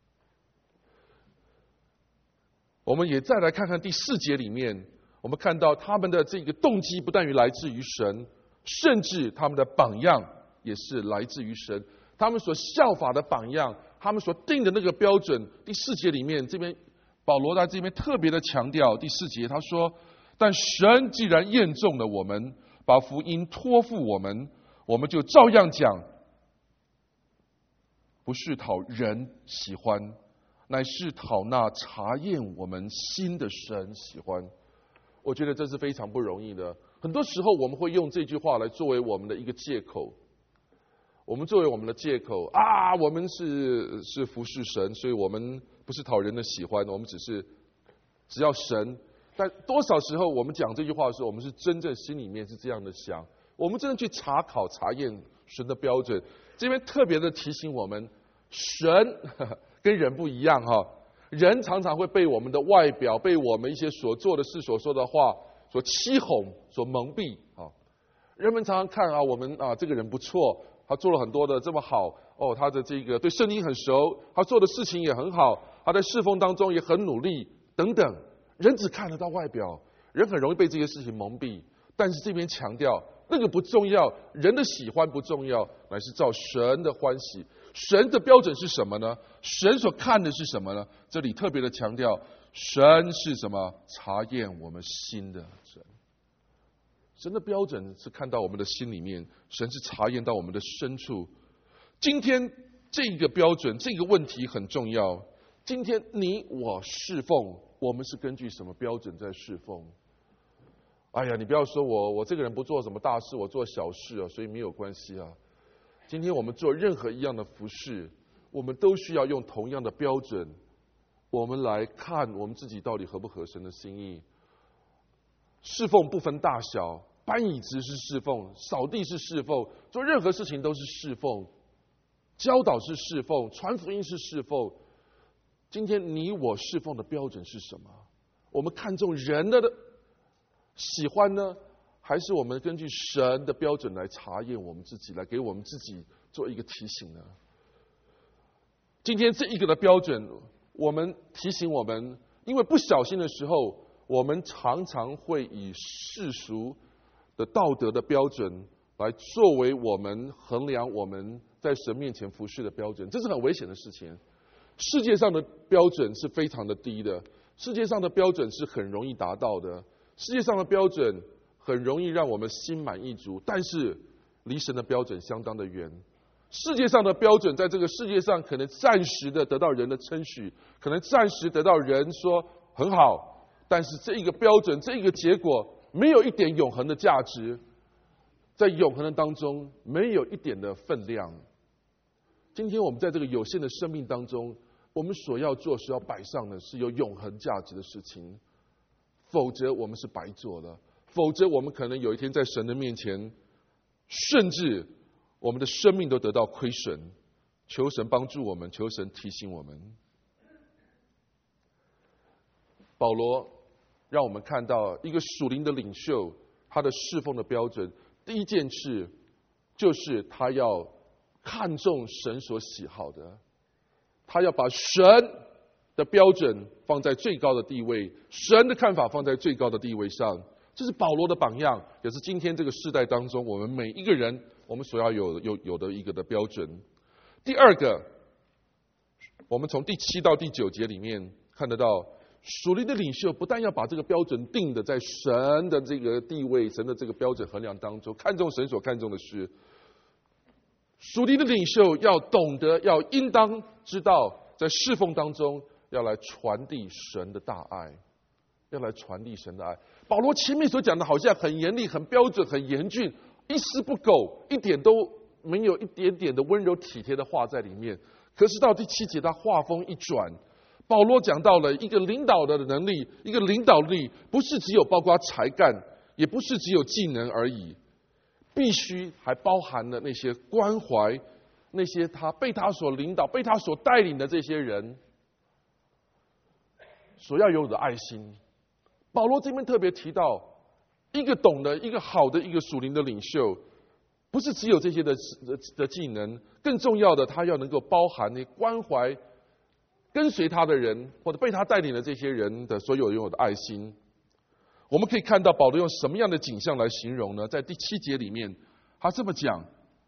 我们也再来看看第4节里面，我们看到他们的这个动机不但于来自于神，甚至他们的榜样也是来自于神。他们所效法的榜样，他们所定的那个标准，第4节里面，这边保罗在这边特别的强调。第4节他说，但神既然验中了我们，把福音托付我们，我们就照样讲，不是讨人喜欢，乃是讨那查验我们心的神喜欢。我觉得这是非常不容易的。很多时候我们会用这句话来作为我们的一个借口，我们们是服侍神，所以我们不是讨人的喜欢，我们只要神。但多少时候我们讲这句话的时候，我们是真正心里面是这样的想，我们真的去查验神的标准。这边特别的提醒我们，神跟人不一样人常常会被我们的外表，被我们一些所做的事、所说的话所欺哄、所蒙蔽人们常常看我们这个人不错，他做了很多的这么好他的这个对圣经很熟，他做的事情也很好，他在侍奉当中也很努力等等。人只看得到外表，人很容易被这些事情蒙蔽。但是这边强调，那个不重要，人的喜欢不重要，乃是照神的欢喜。神的标准是什么呢？神所看的是什么呢？这里特别的强调，神是什么？查验我们心的神。神的标准是看到我们的心里面，神是查验到我们的深处。今天这个标准，这个问题很重要。今天你我侍奉，我们是根据什么标准在侍奉？哎呀，你不要说我这个人不做什么大事，我做小事所以没有关系今天我们做任何一样的服事，我们都需要用同样的标准，我们来看我们自己到底合不合神的心意。侍奉不分大小，搬椅子是侍奉，扫地是侍奉，做任何事情都是侍奉，教导是侍奉，传福音是侍奉。今天你我侍奉的标准是什么？我们看重人的喜欢呢，还是我们根据神的标准来查验我们自己，来给我们自己做一个提醒呢？今天这一个的标准， 我们提醒我们，因为不小心的时候，我们常常会以世俗的道德的标准来作为我们衡量我们在神面前服事的标准，这是很危险的事情。世界上的标准是非常的低的，世界上的标准是很容易达到的，世界上的标准很容易让我们心满意足，但是离神的标准相当的远。世界上的标准在这个世界上可能暂时的得到人的称许，可能暂时得到人说很好，但是这一个标准，这一个结果没有一点永恒的价值，在永恒的当中没有一点的分量。今天我们在这个有限的生命当中，我们所要做是要摆上的是有永恒价值的事情，否则我们是白做了，否则我们可能有一天在神的面前，甚至我们的生命都得到亏损。求神帮助我们，求神提醒我们。保罗让我们看到一个属灵的领袖，他的侍奉的标准，第一件事就是他要看重神所喜好的，他要把神的标准放在最高的地位，神的看法放在最高的地位上。这是保罗的榜样，也是今天这个世代当中我们每一个人我们所要有的一个的标准。第二个，我们从第7到第9节里面看得到，属灵的领袖不但要把这个标准定的在神的这个地位，神的这个标准衡量当中，看重神所看重的事，属灵的领袖要懂得，要应当知道，在侍奉当中要来传递神的大爱，要来传递神的爱。保罗前面所讲的好像很严厉、很标准、很严峻，一丝不苟，一点都没有一点点的温柔体贴的话在里面。可是到第7节，他话锋一转，保罗讲到了一个领导的能力，一个领导力不是只有包括才干，也不是只有技能而已，必须还包含了那些关怀，那些他被他所领导、被他所带领的这些人所要有的爱心。保罗这边特别提到，一个懂得、一个好的、一个属灵的领袖，不是只有这些的技能，更重要的，他要能够包含你关怀跟随他的人，或者被他带领的这些人的所有拥有的爱心。我们可以看到保罗用什么样的景象来形容呢？在第7节里面，他这么讲。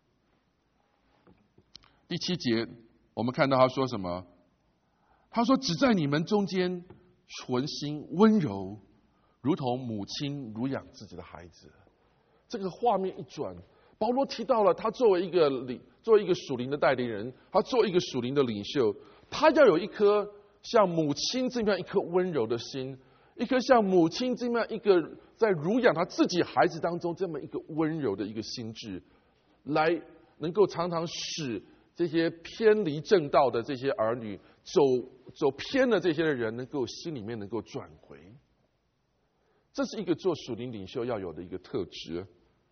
第7节，我们看到他说什么？他说：“只在你们中间存心温柔，如同母亲乳养自己的孩子。”这个画面一转，保罗提到了他作为一个属灵的代理人，他作为一个属灵的领袖，他要有一颗像母亲这样一颗温柔的心，一颗像母亲这样一个在乳养他自己孩子当中这么一个温柔的一个心智，来能够常常使这些偏离正道的这些儿女，走偏了这些的人，能够心里面能够转回。这是一个做属灵领袖要有的一个特质。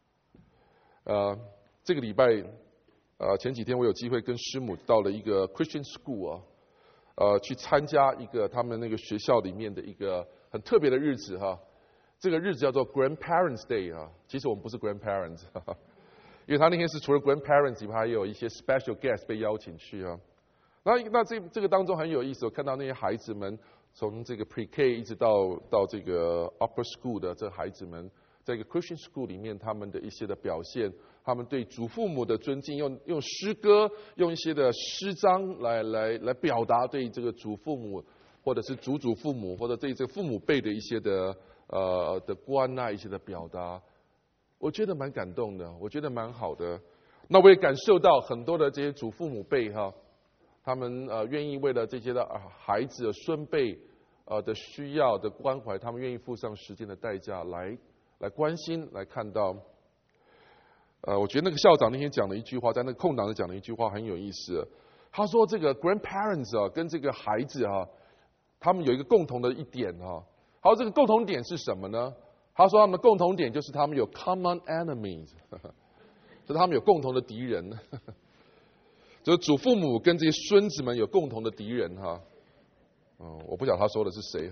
这个礼拜前几天我有机会跟师母到了一个 Christian School 去参加一个他们那个学校里面的一个很特别的日子哈。这个日子叫做 Grandparents Day 啊，其实我们不是 Grandparents， 因为他那天是除了 Grandparents 以外，还有一些 Special Guests 被邀请去啊。那这个当中很有意思，我看到那些孩子们从这个 Pre-K 一直到这个 Upper School 的这孩子们，在一个 Christian School 里面，他们的一些的表现，他们对祖父母的尊敬，用诗歌，用一些的诗章来表达对这个祖父母，或者是祖父母，或者对这个父母辈的一些的观啊，一些的表达，我觉得蛮感动的，我觉得蛮好的。那我也感受到很多的这些祖父母辈哈，他们愿意为了这些的孩子孙辈的需要的关怀，他们愿意付上时间的代价来关心，来看到。我觉得那个校长那天讲了一句话，在那个空档的讲了一句话很有意思。他说这个 grandparents 跟这个孩子他们有一个共同的一点他说这个共同点是什么呢？他说他们的共同点就是他们有 common enemies， 就是他们有共同的敌人，就是祖父母跟这些孙子们有共同的敌人我不晓得他说的是谁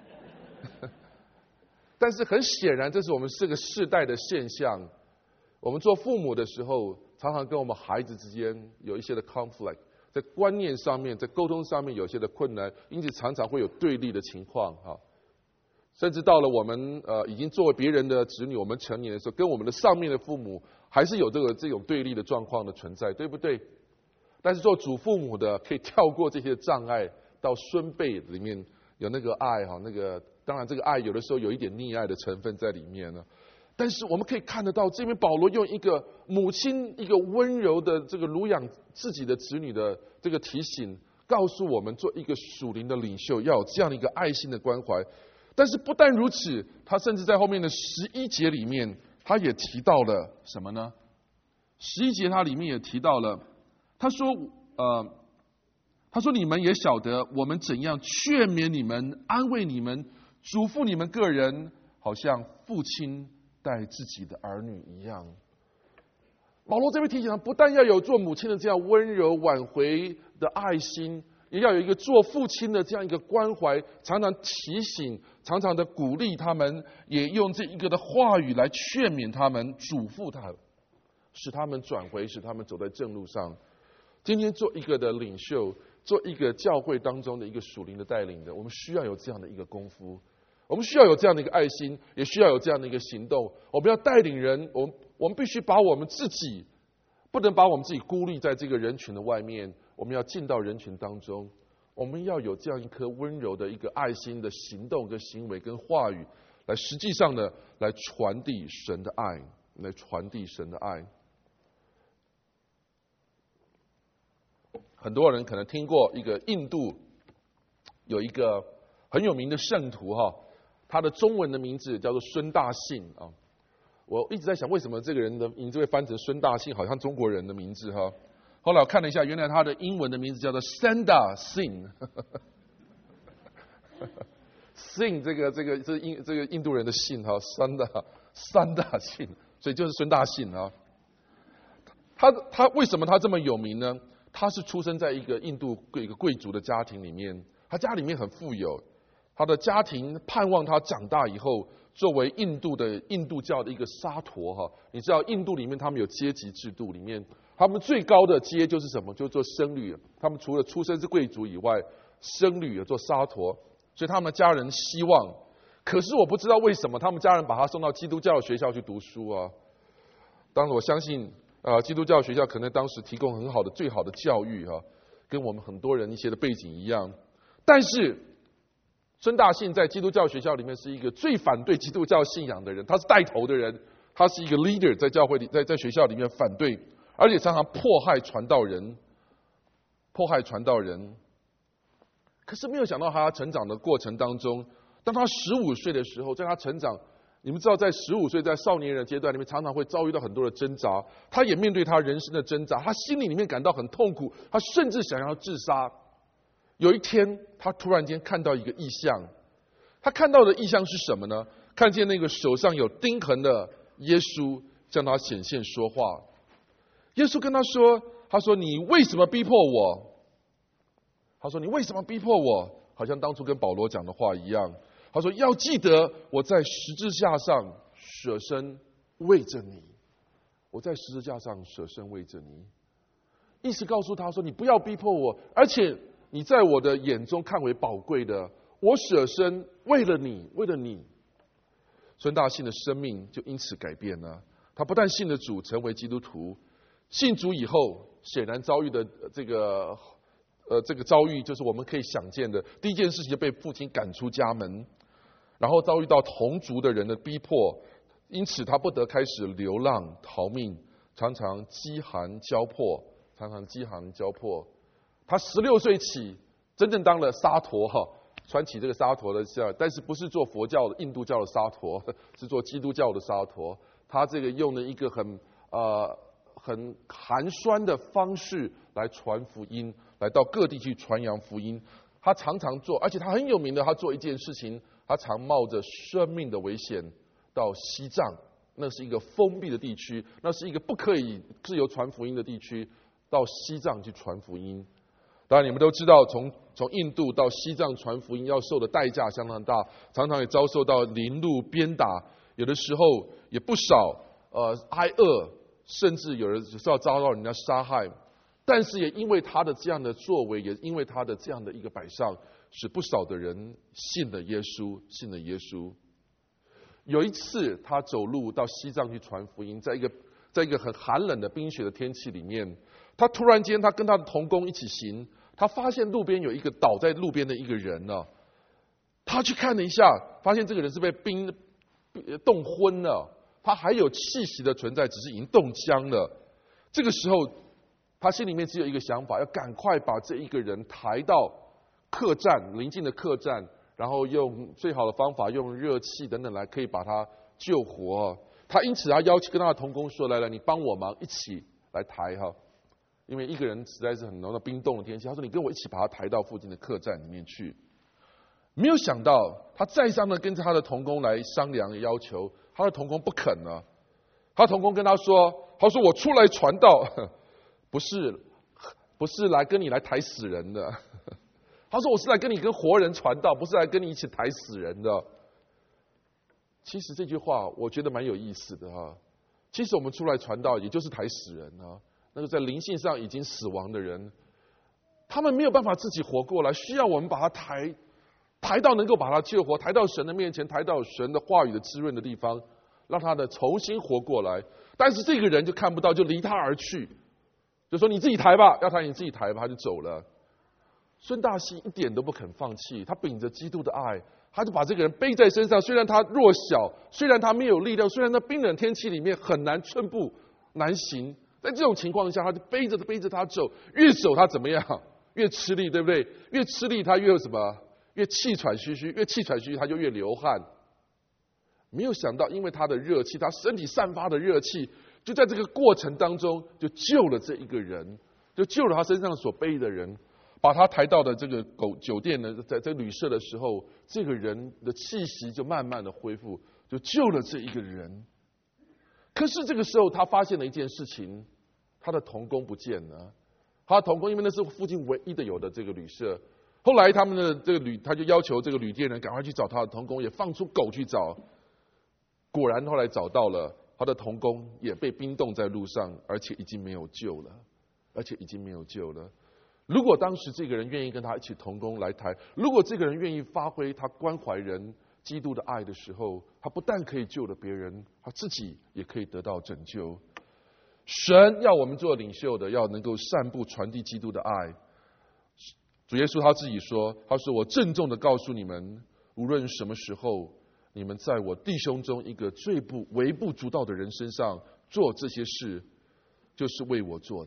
但是很显然，这是我们这个世代的现象。我们做父母的时候，常常跟我们孩子之间有一些的 conflict， 在观念上面，在沟通上面有些的困难，因此常常会有对立的情况哈。甚至到了我们已经作为别人的子女，我们成年的时候，跟我们的上面的父母还是有这种对立的状况的存在，对不对？但是做祖父母的可以跳过这些障碍，到孙辈里面有那个爱哈，那个当然这个爱有的时候有一点溺爱的成分在里面呢。但是我们可以看得到，这边保罗用一个母亲一个温柔的这个乳养自己的子女的这个提醒，告诉我们做一个属灵的领袖要有这样的一个爱心的关怀。但是不但如此，他甚至在后面的11节里面，他也提到了什么呢？11节他里面也提到了，他说你们也晓得我们怎样劝勉你们、安慰你们、嘱咐你们个人，好像父亲待自己的儿女一样。保罗这边提醒他，不但要有做母亲的这样温柔挽回的爱心，也要有一个做父亲的这样一个关怀，常常提醒，常常的鼓励他们，也用这一个的话语来劝勉他们、嘱咐他们，使他们转回，使他们走在正路上。今天做一个的领袖，做一个教会当中的一个属灵的带领的，我们需要有这样的一个功夫，我们需要有这样的一个爱心，也需要有这样的一个行动。我们要带领人，我们必须把我们自己，不能把我们自己孤立在这个人群的外面，我们要进到人群当中，我们要有这样一颗温柔的一个爱心的行动跟行为跟话语，来实际上的来传递神的爱，来传递神的爱。很多人可能听过一个印度有一个很有名的圣徒哈，他的中文的名字叫做孙大信啊。我一直在想，为什么这个人的名字会翻成孙大信，好像中国人的名字哈。后来我看了一下，原来他的英文的名字叫做 Sanda Singh。Singh 这个印度人的姓哈，Sanda Singh，所以就是孙大信啊。他为什么他这么有名呢？他是出生在一个印度一个贵族的家庭里面，他家里面很富有，他的家庭盼望他长大以后作为印度教的一个沙陀哈。你知道印度里面他们有阶级制度，里面他们最高的阶就是什么？就做僧侣。他们除了出身是贵族以外，僧侣做沙陀，所以他们的家人希望。可是我不知道为什么他们家人把他送到基督教学校去读书啊。当然我相信基督教学校可能当时提供很好的最好的教育哈，跟我们很多人一些的背景一样。但是孙大信在基督教学校里面是一个最反对基督教信仰的人，他是带头的人，他是一个 leader， 在教会里在学校里面反对，而且常常迫害传道人。可是没有想到他成长的过程当中，当他15岁的时候，在他成长，你们知道在15岁在少年人阶段里面常常会遭遇到很多的挣扎，他也面对他人生的挣扎，他心里面感到很痛苦，他甚至想要自杀。有一天他突然间看到一个异象，他看到的异象是什么呢？看见那个手上有钉痕的耶稣向他显现说话。耶稣跟他说，他说你为什么逼迫我？他说你为什么逼迫我？好像当初跟保罗讲的话一样。他说要记得我在十字架上舍身为着你，我在十字架上舍身为着你。意思告诉他说，你不要逼迫我，而且你在我的眼中看为宝贵的，我舍身为了你，为了你。孙大信的生命就因此改变了。他不但信了主，成为基督徒，信主以后显然遭遇的这个遭遇就是我们可以想见的。第一件事情就被父亲赶出家门，然后遭遇到同族的人的逼迫，因此他不得开始流浪逃命，常常饥寒交迫。他16岁起真正当了沙陀哈，穿起这个沙陀的像，但是不是做佛教的印度教的沙陀，是做基督教的沙陀。他这个用了一个很寒酸的方式来传福音，来到各地去传扬福音。他常常做，而且他很有名的，他做一件事情，他常冒着生命的危险到西藏，那是一个封闭的地区，那是一个不可以自由传福音的地区，到西藏去传福音。当然你们都知道，从印度到西藏传福音要受的代价相当大，常常也遭受到凌辱鞭打，有的时候也不少挨饿，甚至有人是要遭到人家杀害。 但是也因为他的这样的作为，也因为他的这样的一个摆上，使不少的人信了耶稣，信了耶稣。有一次，他走路到西藏去传福音，在一个很寒冷的冰雪的天气里面，他突然间，他跟他的同工一起行，他发现路边有一个倒在路边的一个人呢，他去看了一下，发现这个人是被冰冻昏了，他还有气息的存在，只是已经冻僵了。这个时候，他心里面只有一个想法，要赶快把这一个人抬到客栈，邻近的客栈，然后用最好的方法，用热气等等来可以把他救活。他因此邀请跟他的同工说：“来，你帮我忙，一起来抬哈。”因为一个人实在是很浓的冰冻的天气，他说：“你跟我一起把他抬到附近的客栈里面去。”没有想到，他再三的跟他的同工来商量要求，他的同工不肯呢。他同工跟他说：“我出来传道，不是来跟你来抬死人的。”他说：“我是来跟你跟活人传道，不是来跟你一起抬死人的。”其实这句话我觉得蛮有意思的哈。其实我们出来传道，也就是抬死人啊。那个在灵性上已经死亡的人，他们没有办法自己活过来，需要我们把他抬到能够把他救活，抬到神的面前，抬到神的话语的滋润的地方，让他的重新活过来。但是这个人就看不到，就离他而去，就说你自己抬吧，要抬你自己抬吧，他就走了。孙大希一点都不肯放弃，他秉着基督的爱，他就把这个人背在身上。虽然他弱小，虽然他没有力量，虽然在冰冷天气里面很难寸步难行，在这种情况下，他就背着他走，越走他怎么样？越吃力，对不对？越吃力他越有什么？越气喘吁吁，越气喘吁吁他就越流汗。没有想到，因为他的热气，他身体散发的热气，就在这个过程当中就救了这一个人，就救了他身上所背的人。把他抬到的这个酒店呢，在这旅社的时候，这个人的气息就慢慢的恢复，就救了这一个人。可是这个时候，他发现了一件事情，他的同工不见了。他的同工因为那是附近唯一的有的这个旅社，后来他们的这个他就要求这个旅店人赶快去找他的同工，也放出狗去找。果然后来找到了，他的同工也被冰冻在路上，而且已经没有救了。如果当时这个人愿意跟他一起同工来抬，如果这个人愿意发挥他关怀人基督的爱的时候，他不但可以救了别人，他自己也可以得到拯救。神要我们做领袖的，要能够散布传递基督的爱。主耶稣他自己说，他说：“我郑重的告诉你们，无论什么时候，你们在我弟兄中一个最微不足道的人身上做这些事，就是为我做的。”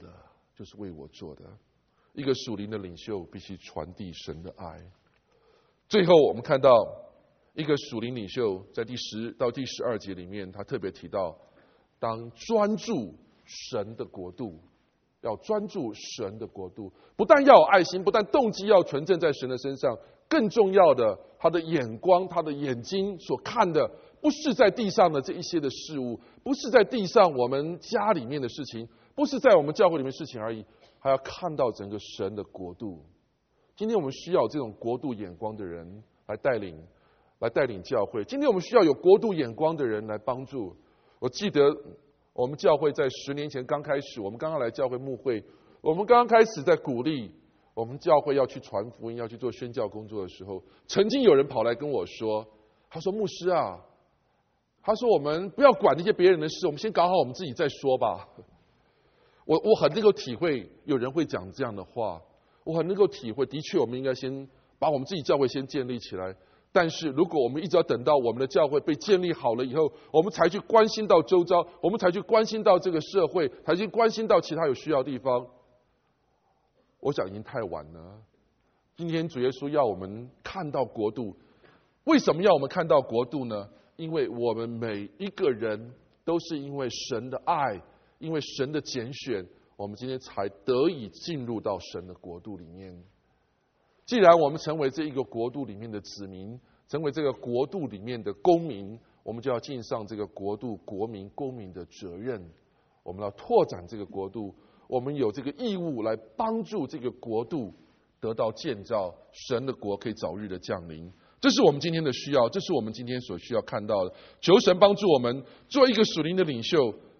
一个属灵的领袖必须传递神的爱。最后我们看到一个属灵领袖在第10到第12节里面，他特别提到，当专注神的国度，要专注神的国度，不但要有爱心，不但动机要纯正在神的身上，更重要的，他的眼光，他的眼睛所看的，不是在地上的这一些的事物，不是在地上我们家里面的事情，不是在我们教会里面的事情而已，还要看到整个神的国度。今天我们需要这种国度眼光的人来带领教会。今天我们需要有国度眼光的人来帮助。我记得我们教会在10年前刚开始，我们刚刚来教会牧会，我们刚刚开始在鼓励我们教会要去传福音，要去做宣教工作的时候，曾经有人跑来跟我说，他说：“牧师啊，他说我们不要管那些别人的事，我们先搞好我们自己再说吧。”我很能够体会有人会讲这样的话，我很能够体会，的确我们应该先把我们自己教会先建立起来。但是如果我们一直要等到我们的教会被建立好了以后，我们才去关心到周遭，我们才去关心到这个社会，才去关心到其他有需要的地方，我想已经太晚了。今天主耶稣要我们看到国度，为什么要我们看到国度呢？因为我们每一个人都是因为神的爱，因为神的拣选，我们今天才得以进入到神的国度里面。既然我们成为这一个国度里面的子民，成为这个国度里面的公民，我们就要尽上这个国度国民公民的责任。我们要拓展这个国度，我们有这个义务来帮助这个国度得到建造，神的国可以早日的降临。这是我们今天的需要，这是我们今天所需要看到的。求神帮助我们做一个属灵的领袖，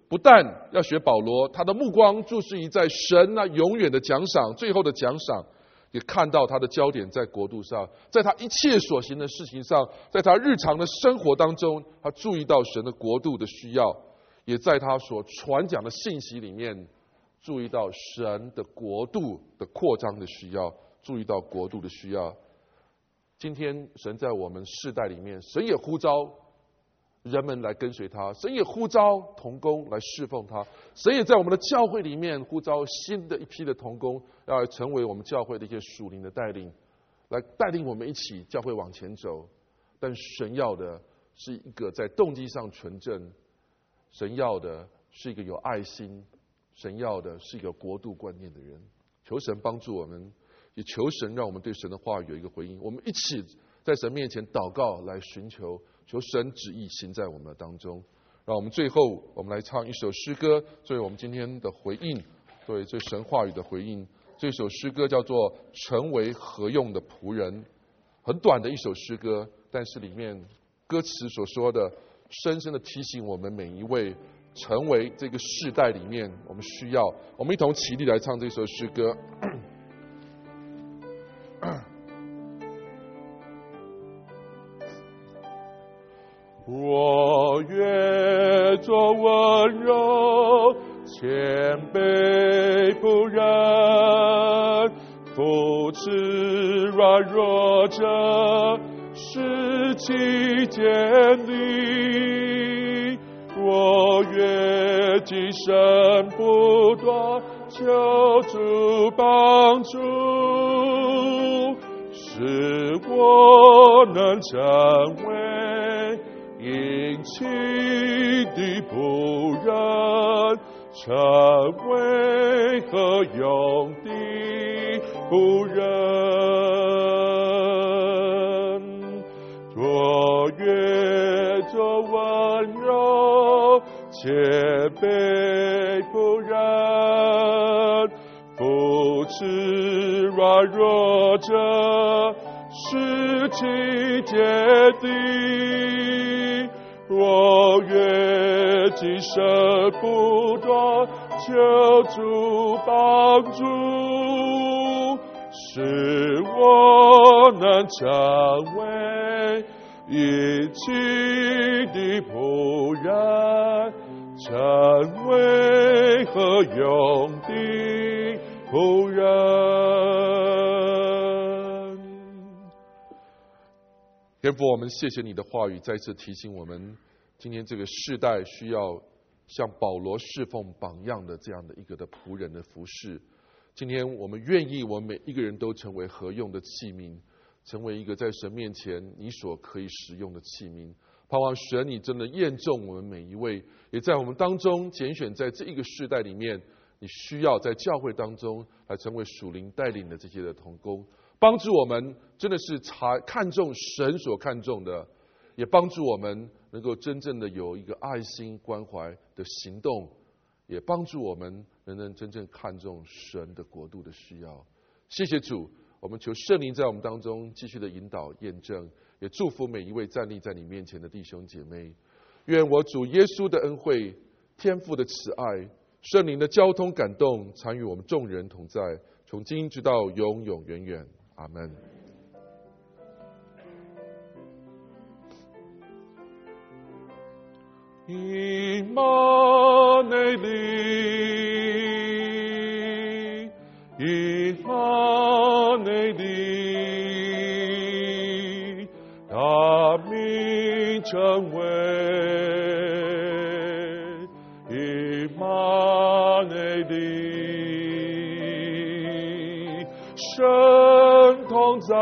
不但要学保罗，他的目光注视于在神永远的奖赏，最后的奖赏，也看到他的焦点在国度上，在他一切所行的事情上，在他日常的生活当中，他注意到神的国度的需要，也在他所传讲的信息里面注意到神的国度的扩张的需要，注意到国度的需要。今天神在我们世代里面，神也呼召人们来跟随他，神也呼召同工来侍奉他，神也在我们的教会里面呼召新的一批的同工，要来成为我们教会的一些属灵的带领，来带领我们一起教会往前走。但神要的是一个在动机上纯正，神要的是一个有爱心，神要的是一个国度观念的人。求神帮助我们，也求神让我们对神的话语有一个回应。我们一起在神面前祷告，来寻求，求神旨意行在我们的当中。让我们最后，我们来唱一首诗歌，作为我们今天的回应，作为对神话语的回应。这首诗歌叫做《成为合用的仆人》，很短的一首诗歌，但是里面歌词所说的，深深的提醒我们每一位，成为这个世代里面我们需要。我们一同起立来唱这首诗歌。我愿做温柔谦卑仆人，扶持软弱者，使其坚立。我愿今生不断求主帮助，使我能成为殷勤的仆人，成为合用的仆人。我愿做温柔谦卑仆人，扶持软弱者，使其坚定。我愿今生不断求主帮助，使我能成为殷勤的仆人，成为合用的仆人。天父，我们谢谢你的话语，再次提醒我们，今天这个世代需要像保罗侍奉榜样的这样的一个的仆人的服事。今天我们愿意，我们每一个人都成为合用的器皿，成为一个在神面前你所可以使用的器皿。盼望神你真的验中我们每一位，也在我们当中拣选在这一个世代里面，你需要在教会当中来成为属灵带领的这些的同工，帮助我们真的是看重神所看重的，也帮助我们能够真正的有一个爱心关怀的行动，也帮助我们能真正看重神的国度的需要。谢谢主，我们求圣灵在我们当中继续的引导验证，也祝福每一位站立在你面前的弟兄姐妹。愿我主耶稣的恩惠、天父的慈爱、圣灵的交通感动常与我们众人同在，从今直到永永远远。阿们。以马内利，以马内利，大名成为以马内利，神同在，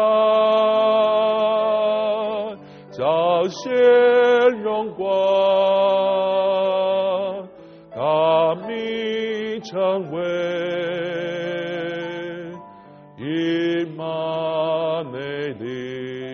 彰显荣光。成为以马内利。